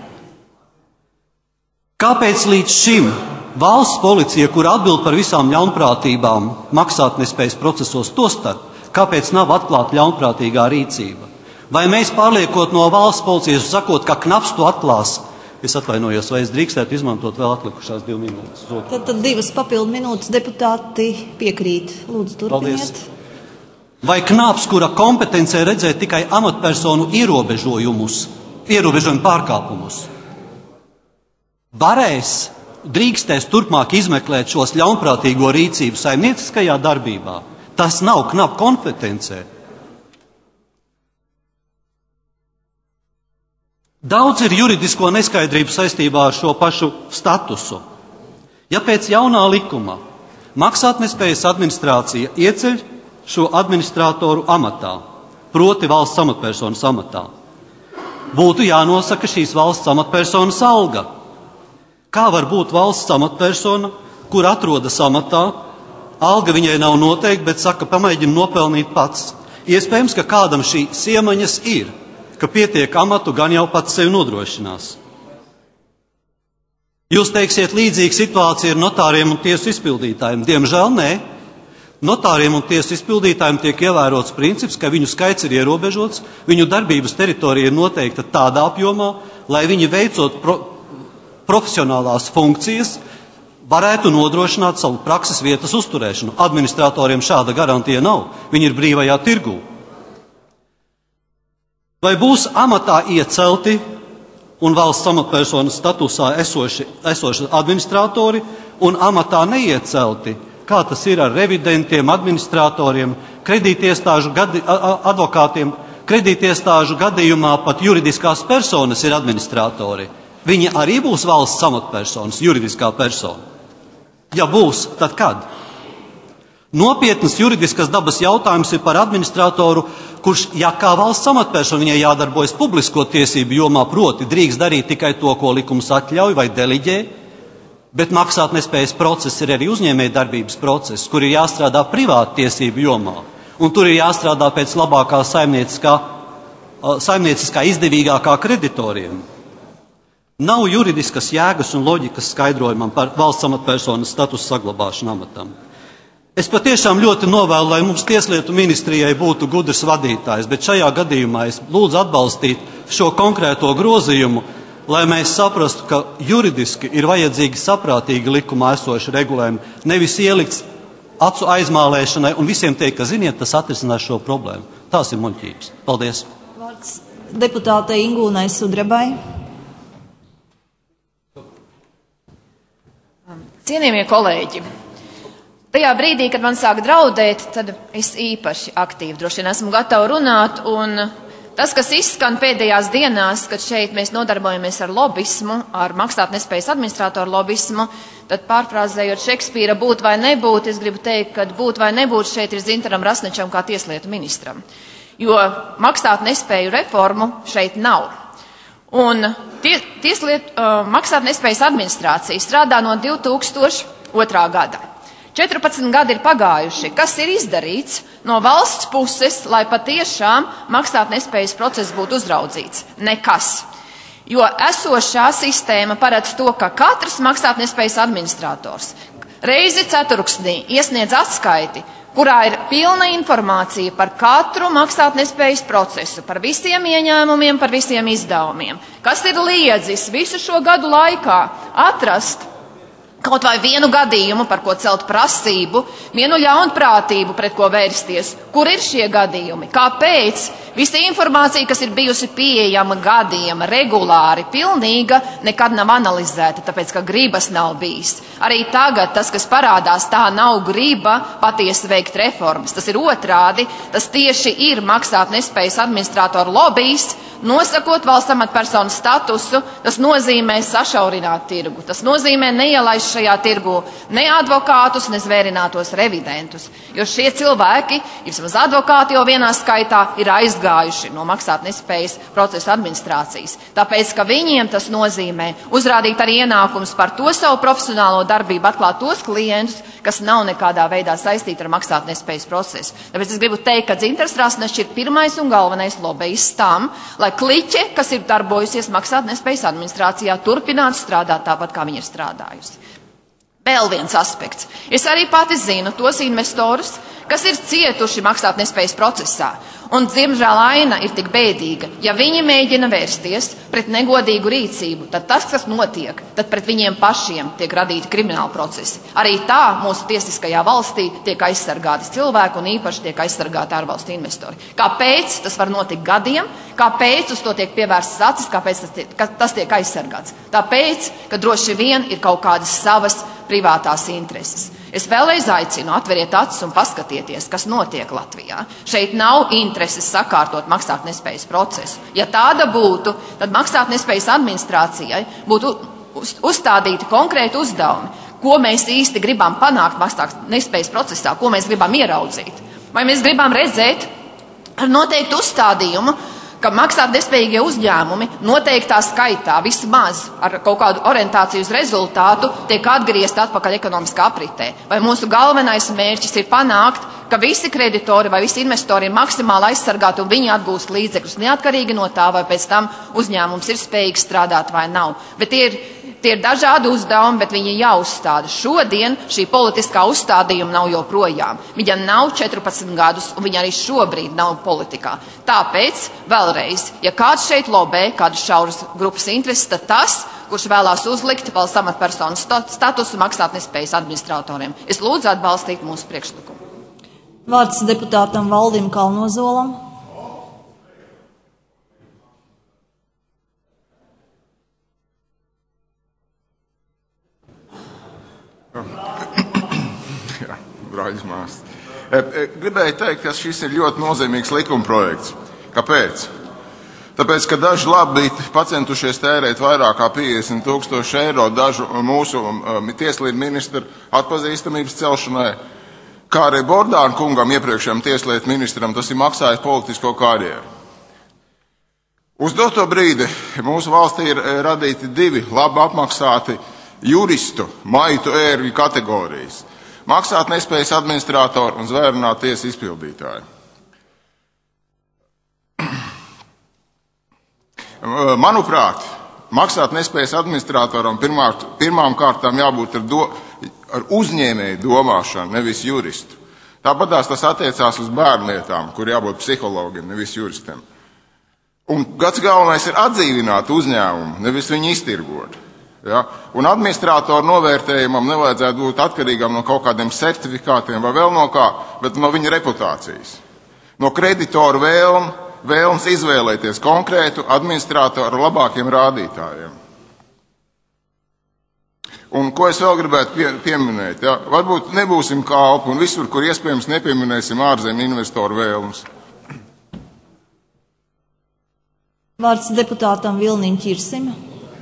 Kāpēc līdz šim valsts policija, kur atbild par visām ļaunprātībām maksātnespējas procesos tostarp, kāpēc nav atklāta ļaunprātīgā rīcība? Vai mēs pārliekot no valsts policijas sakot, ka knaps to atklās? Es atvainojos, vai es drīkstētu izmantot vēl atlikušās divu minūtes? Tad, tad divas papildu minūtes deputāti piekrīt. Lūdzu, turpiniet. Paldies. Vai knaps, kura kompetencē redzēt tikai amatpersonu ierobežojumus, ierobežojumu pārkāpumus? varēs, drīkstēs turpmāk izmeklēt šos ļaunprātīgo rīcību saimnieciskajā darbībā. Tas nav knap kompetencē. Daudz ir juridisko neskaidrību saistībā ar šo pašu statusu. Ja pēc jaunā likuma maksātnespējas administrācija ieceļ šo administratoru amatā, proti valsts amatpersonas amatā, būtu jānosaka šīs valsts amatpersonas alga. Kā var būt valsts amatpersona, kur atrodas amatā, alga viņai nav noteikta, bet saka, pamēģina nopelnīt pats. Iespējams, ka kādam šī iemaņas ir, ka pietiek amatu, gan jau pats sevi nodrošinās. Jūs teiksiet, līdzīga situācija ar notāriem un tiesu izpildītājiem. Diemžēl nē. Notāriem un tiesu izpildītājiem tiek ievērots princips, ka viņu skaits ir ierobežots, viņu darbības teritorija ir noteikta tādā apjomā, lai viņi veicot pro, profesionālās funkcijas, varētu nodrošināt savu prakses vietas uzturēšanu. Administratoriem šāda garantija nav. Viņi ir brīvajā tirgū. Vai būs amatā iecelti un valsts amatpersonas statusā esoši, esoši administratori un amatā neiecelti? Kā tas ir ar revidentiem, administratoriem, kredītiestāžu gadi, advokātiem? Kredītiestāžu gadījumā pat juridiskās personas ir administratori. Viņi arī būs valsts amatpersonas, juridiskā persona. Ja būs, tad kad? Nopietnas juridiskas dabas jautājums ir par administratoru, kurš, ja kā valsts amatpersona viņai jādarbojas publisko tiesību jomā, proti drīkst darīt tikai to, ko likums atļauj vai deliģē, bet maksātnespējas process ir arī uzņēmēja darbības process, kur ir jāstrādā privāta tiesību jomā, un tur ir jāstrādā pēc labākā saimnieciskā, saimnieciskā izdevīgākā kreditoriem. Nav juridiskas jēgas un loģikas skaidrojumam par valsts amatpersonas statusu saglabāšanu amatam. Es patiešām ļoti novēlu, lai mums tieslietu ministrijai būtu gudrs vadītājs, bet šajā gadījumā es lūdzu atbalstīt šo konkrēto grozījumu, lai mēs saprastu, ka juridiski ir vajadzīgi saprātīgi likumā esoši regulējumi, nevis ielikts acu aizmālēšanai un visiem teikt, ka ziniet, tas atrisinās šo problēmu. Tās ir muļķības. Paldies. Vārds deputātei Ingūnai Sudrabai. Cienījamie kolēģi, tajā brīdī, kad man sāk draudēt, tad es īpaši aktīvi droši vien esmu gatava runāt, un tas, kas izskan pēdējās dienās, kad šeit mēs nodarbojamies ar lobismu, ar maksātnespējas administratoru lobismu, tad pārfrāzējot Šekspīra būt vai nebūt, es gribu teikt, ka būt vai nebūt šeit ir Zintaram Rasnečam kā tieslietu ministram, jo maksātnespēju reformu šeit nav. Un tie, tieslietu uh, maksātnespējas administrācija strādā no divi tūkstoši otrā gada. četrpadsmit gadi ir pagājuši. Kas ir izdarīts no valsts puses, lai patiešām maksātnespējas process būtu uzraudzīts? Nekas. Jo esošā sistēma paredz to, ka katrs maksātnespējas administrators reizi ceturksnī iesniedz atskaiti, kurā ir pilna informācija par katru maksātnespējas procesu, par visiem ieņēmumiem, par visiem izdevumiem. Kas ir liedzis visu šo gadu laikā atrast kaut vai vienu gadījumu, par ko celt prasību, vienu ļaunprātību, pret ko vērsties. Kur ir šie gadījumi? Kāpēc? Visa informācija, kas ir bijusi pieejama gadiem, regulāri, pilnīga, nekad nav analizēta, tāpēc, ka gribas nav bijis. Arī tagad tas, kas parādās, tā nav griba patiesi veikt reformas. Tas ir otrādi, tas tieši ir maksātnespējas administratoru lobijs, nosakot valsts amatpersonas statusu, tas nozīmē sašaurināt tirgu. Tas nozīmē neielaist šajā tirgu ne advokātus, ne zvērinātos revidentus. Jo šie cilvēki, vismaz advokāti jau vienā skaitā, ir aizgājuši no maksātnespējas procesa administrācijas. Tāpēc, ka viņiem tas nozīmē uzrādīt arī ienākums par to savu profesionālo darbību, atklāt tos klientus, kas nav nekādā veidā saistīti ar maksātnespējas procesu. Tāpēc es gribu teikt, ka Dzintars Rasnešs ir pirmais un galvenais lobbyists tam, lai kliķe, kas ir darbojusies maksātnespējas administrācijā, turpinātu strādāt tāpat, kā viņa ir strādājusi. Vēl viens aspekts. Es arī pati zinu tos investorus, kas ir cietuši maksātnespējas procesā. Un, diemžēl, aina ir tik bēdīga. Ja viņi mēģina vērsties pret negodīgu rīcību, tad tas, kas notiek, tad pret viņiem pašiem tiek radīti krimināli procesi. Arī tā mūsu tiesiskajā valstī tiek aizsargāti cilvēki un īpaši tiek aizsargāti ārvalstu investori. Kāpēc tas var notikt gadiem? Kāpēc uz to tiek pievērstas acis? Kāpēc tas tiek, tas tiek aizsargāts? Tāpēc, ka droši vien ir kaut kādas savas privātās intereses. Es vēlreiz aicinu, atveriet acis un paskatieties, kas notiek Latvijā. Šeit nav intereses sakārtot maksātnespējas procesu. Ja tāda būtu, tad maksātnespējas administrācijai būtu uzstādīti konkrēti uzdevumi, ko mēs īsti gribam panākt maksātnespējas procesā, ko mēs gribam ieraudzīt. Vai mēs gribam redzēt ar noteiktu uzstādījumu, ka maksātnespējīgie uzņēmumi noteiktā skaitā vismaz ar kaut kādu orientāciju uz rezultātu tiek atgriezti atpakaļ ekonomiskā apritē. Vai mūsu galvenais mērķis ir panākt, ka visi kreditori vai visi investori ir maksimāli aizsargāti un viņi atgūst līdzekļus neatkarīgi no tā, vai pēc tam uzņēmums ir spējīgs strādāt vai nav. Bet tie ir, tie ir dažādi uzdevumi, bet viņi jāuzstāda. Šodien šī politiskā uzstādījuma nav joprojām. Viņa nav četrpadsmit gadus un viņa arī šobrīd nav politikā. Tāpēc, vēlreiz, ja kāds šeit lobē, kādas šauras grupas intereses, tad tas, kurš vēlās uzlikt valsts amatpersonu statusu maksātnespējas administratoriem. Es lūdzu atbalstīt mūsu priekšlikumu. Vārds deputātam Valdim Kalnozolam. Jā, brāļas māsas. Gribēju teikt, ka šis ir ļoti nozīmīgs likumprojekts. Kāpēc? Tāpēc, ka daži labi pacentušies tērēt vairāk kā piecdesmit tūkstoši eiro dažu mūsu um, tieslietu ministru atpazīstamības celšanai, kā arī Bordāna kungam, iepriekšējam tieslietu ministram, tas ir maksājis politisko karjeru. Uz doto brīdi mūsu valstī ir radīti divi labi apmaksāti juristu maitu ērgļu kategorijas – maksātnespējas administratori un zvērnāta tiesa izpildītāji. Manuprāt, maksātnespējas administratoram pirmā, pirmām kārtām jābūt ar, do, ar uzņēmēju domāšanu, nevis juristu. Tāpatās tas attiecās uz bērnlietām, kur jābūt psihologiem, nevis juristiem. Un gats galvenais ir atdzīvināt uzņēmumu, nevis viņu iztirgot. Ja? Un administratoru novērtējumam nevajadzētu būt atkarīgam no kaut kādiem certifikātiem vai vēl no kā, bet no viņa reputācijas. No kreditoru vēlm, vēlms izvēlēties konkrētu administratoru ar labākiem rādītājiem. Un ko es vēl gribētu pie, pieminēt? Ja? Varbūt nebūsim kalpi un visur, kur iespējams nepieminēsim ārzemju investoru vēlmes. Vārds deputātam Vilnim Ķirsim.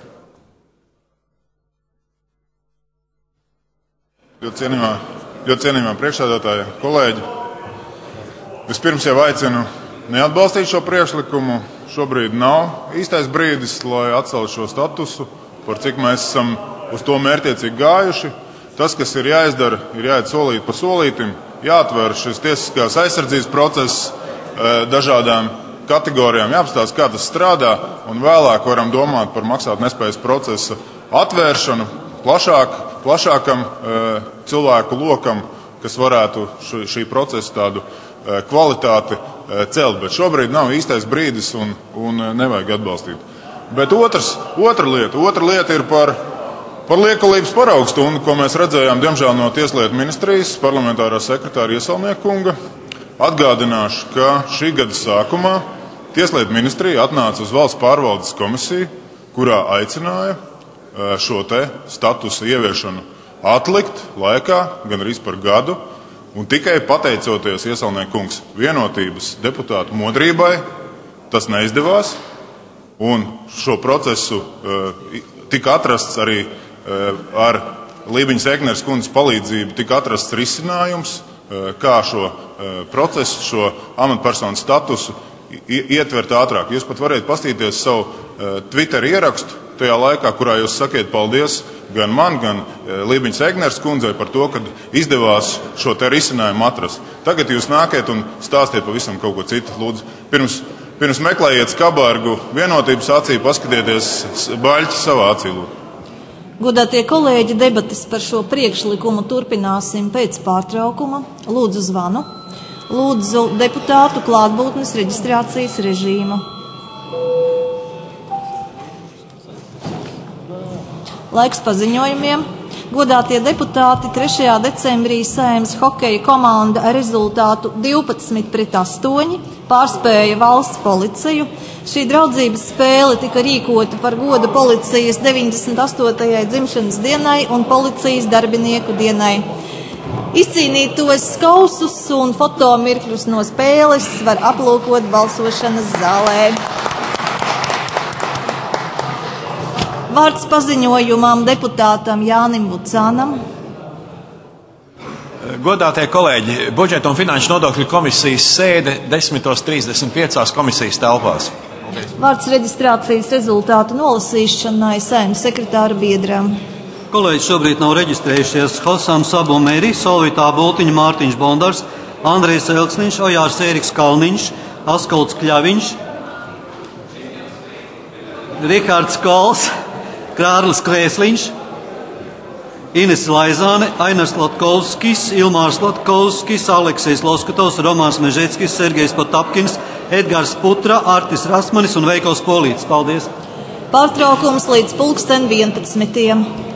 Ļoti cienījumā, ļoti cienījumā priekšsēdētāja, kolēģi. Vispirms jau aicinu neatbalstīt šo priekšlikumu. Šobrīd nav īstais brīdis, lai atceltu šo statusu, par cik mēs esam uz to mērķiecīgi gājuši. Tas, kas ir jāizdara, ir jāiet solīt pa solītim, jāatver šis tiesiskās aizsardzības process dažādām kategorijām, jāapstāsta, kā tas strādā, un vēlāk varam domāt par maksātnespējas procesa atvēršanu plašāk, plašākam e, cilvēku lokam, kas varētu š, šī procesa tādu e, kvalitāti e, celt. Bet šobrīd nav īstais brīdis un, un nevajag atbalstīt. Bet otrs, otra lieta, otra lieta ir par, par liekulības paraugstundu, ko mēs redzējām, diemžēl, no Tieslietu ministrijas parlamentārā sekretāra Iesaulnieka kunga. Atgādināšu, ka šī gada sākumā Tieslietu ministrija atnāca uz valsts pārvaldes komisiju, kurā aicināja šo te statusu ieviešanu atlikt laikā, gan arī par gadu, un tikai pateicoties Iesaulnieka kungs vienotības deputātu modrībai, tas neizdevās, un šo procesu uh, tika atrasts arī uh, ar Lībiņas Ekneres kundzes palīdzību, tika atrasts risinājums, uh, kā šo uh, procesu, šo amatpersonu statusu ietvert ātrāk. Jūs pat varētu pastīties savu uh, Twitter ierakstu tajā laikā, kurā jūs sakiet paldies gan man, gan Lībiņas Ekneres kundzei par to, ka izdevās šo te risinājumu atrast. Tagad jūs nākiet un stāstiet pavisam kaut ko citu. Lūdzu, pirms, pirms meklējiet skabārgu vienotības acī, paskatieties baļķi savā acī. Godātie kolēģi, debatas par šo priekšlikumu turpināsim pēc pārtraukuma. Lūdzu zvanu. Lūdzu deputātu klātbūtnes reģistrācijas režīmu. Laiks paziņojumiem. Godātie deputāti, trešajā decembrī Saeimas hokeja komanda ar rezultātu divpadsmit pret astoņi pārspēja valsts policiju. Šī draudzības spēle tika rīkota par godu policijas deviņdesmit astotajai dzimšanas dienai un policijas darbinieku dienai. Izcīnītos kausus un fotomirkļus no spēles var aplūkot balsošanas zālē. Vārds paziņojumam deputātam Jānim Vucānam. Godātie kolēģi, budžeta un finanšu nodokļu komisijas sēde desmit trīsdesmit pieci komisijas telpās. Vārds reģistrācijas rezultātu nolasīšanai Saeimas sekretāra biedram. Kolēģi šobrīd nav reģistrējušies Hosam Sabu Meri, Solvitā Bultiņa, Mārtiņš Bondars, Andrejs Elksniņš, Ojārs Ēriks Kalniņš, Askolds Kļaviņš, Rihards Kols, Krārlis Krēsliņš, Ines Laizāne, Ainars Latkovskis, Ilmārs Latkovskis, Aleksejs Loskutovs, Romāns Mežeckis, Sergejs Potapkins, Edgars Putra, Artis Rasmanis un Veikals Polīts. Paldies! Pārtraukums līdz pulksten vienpadsmitiem.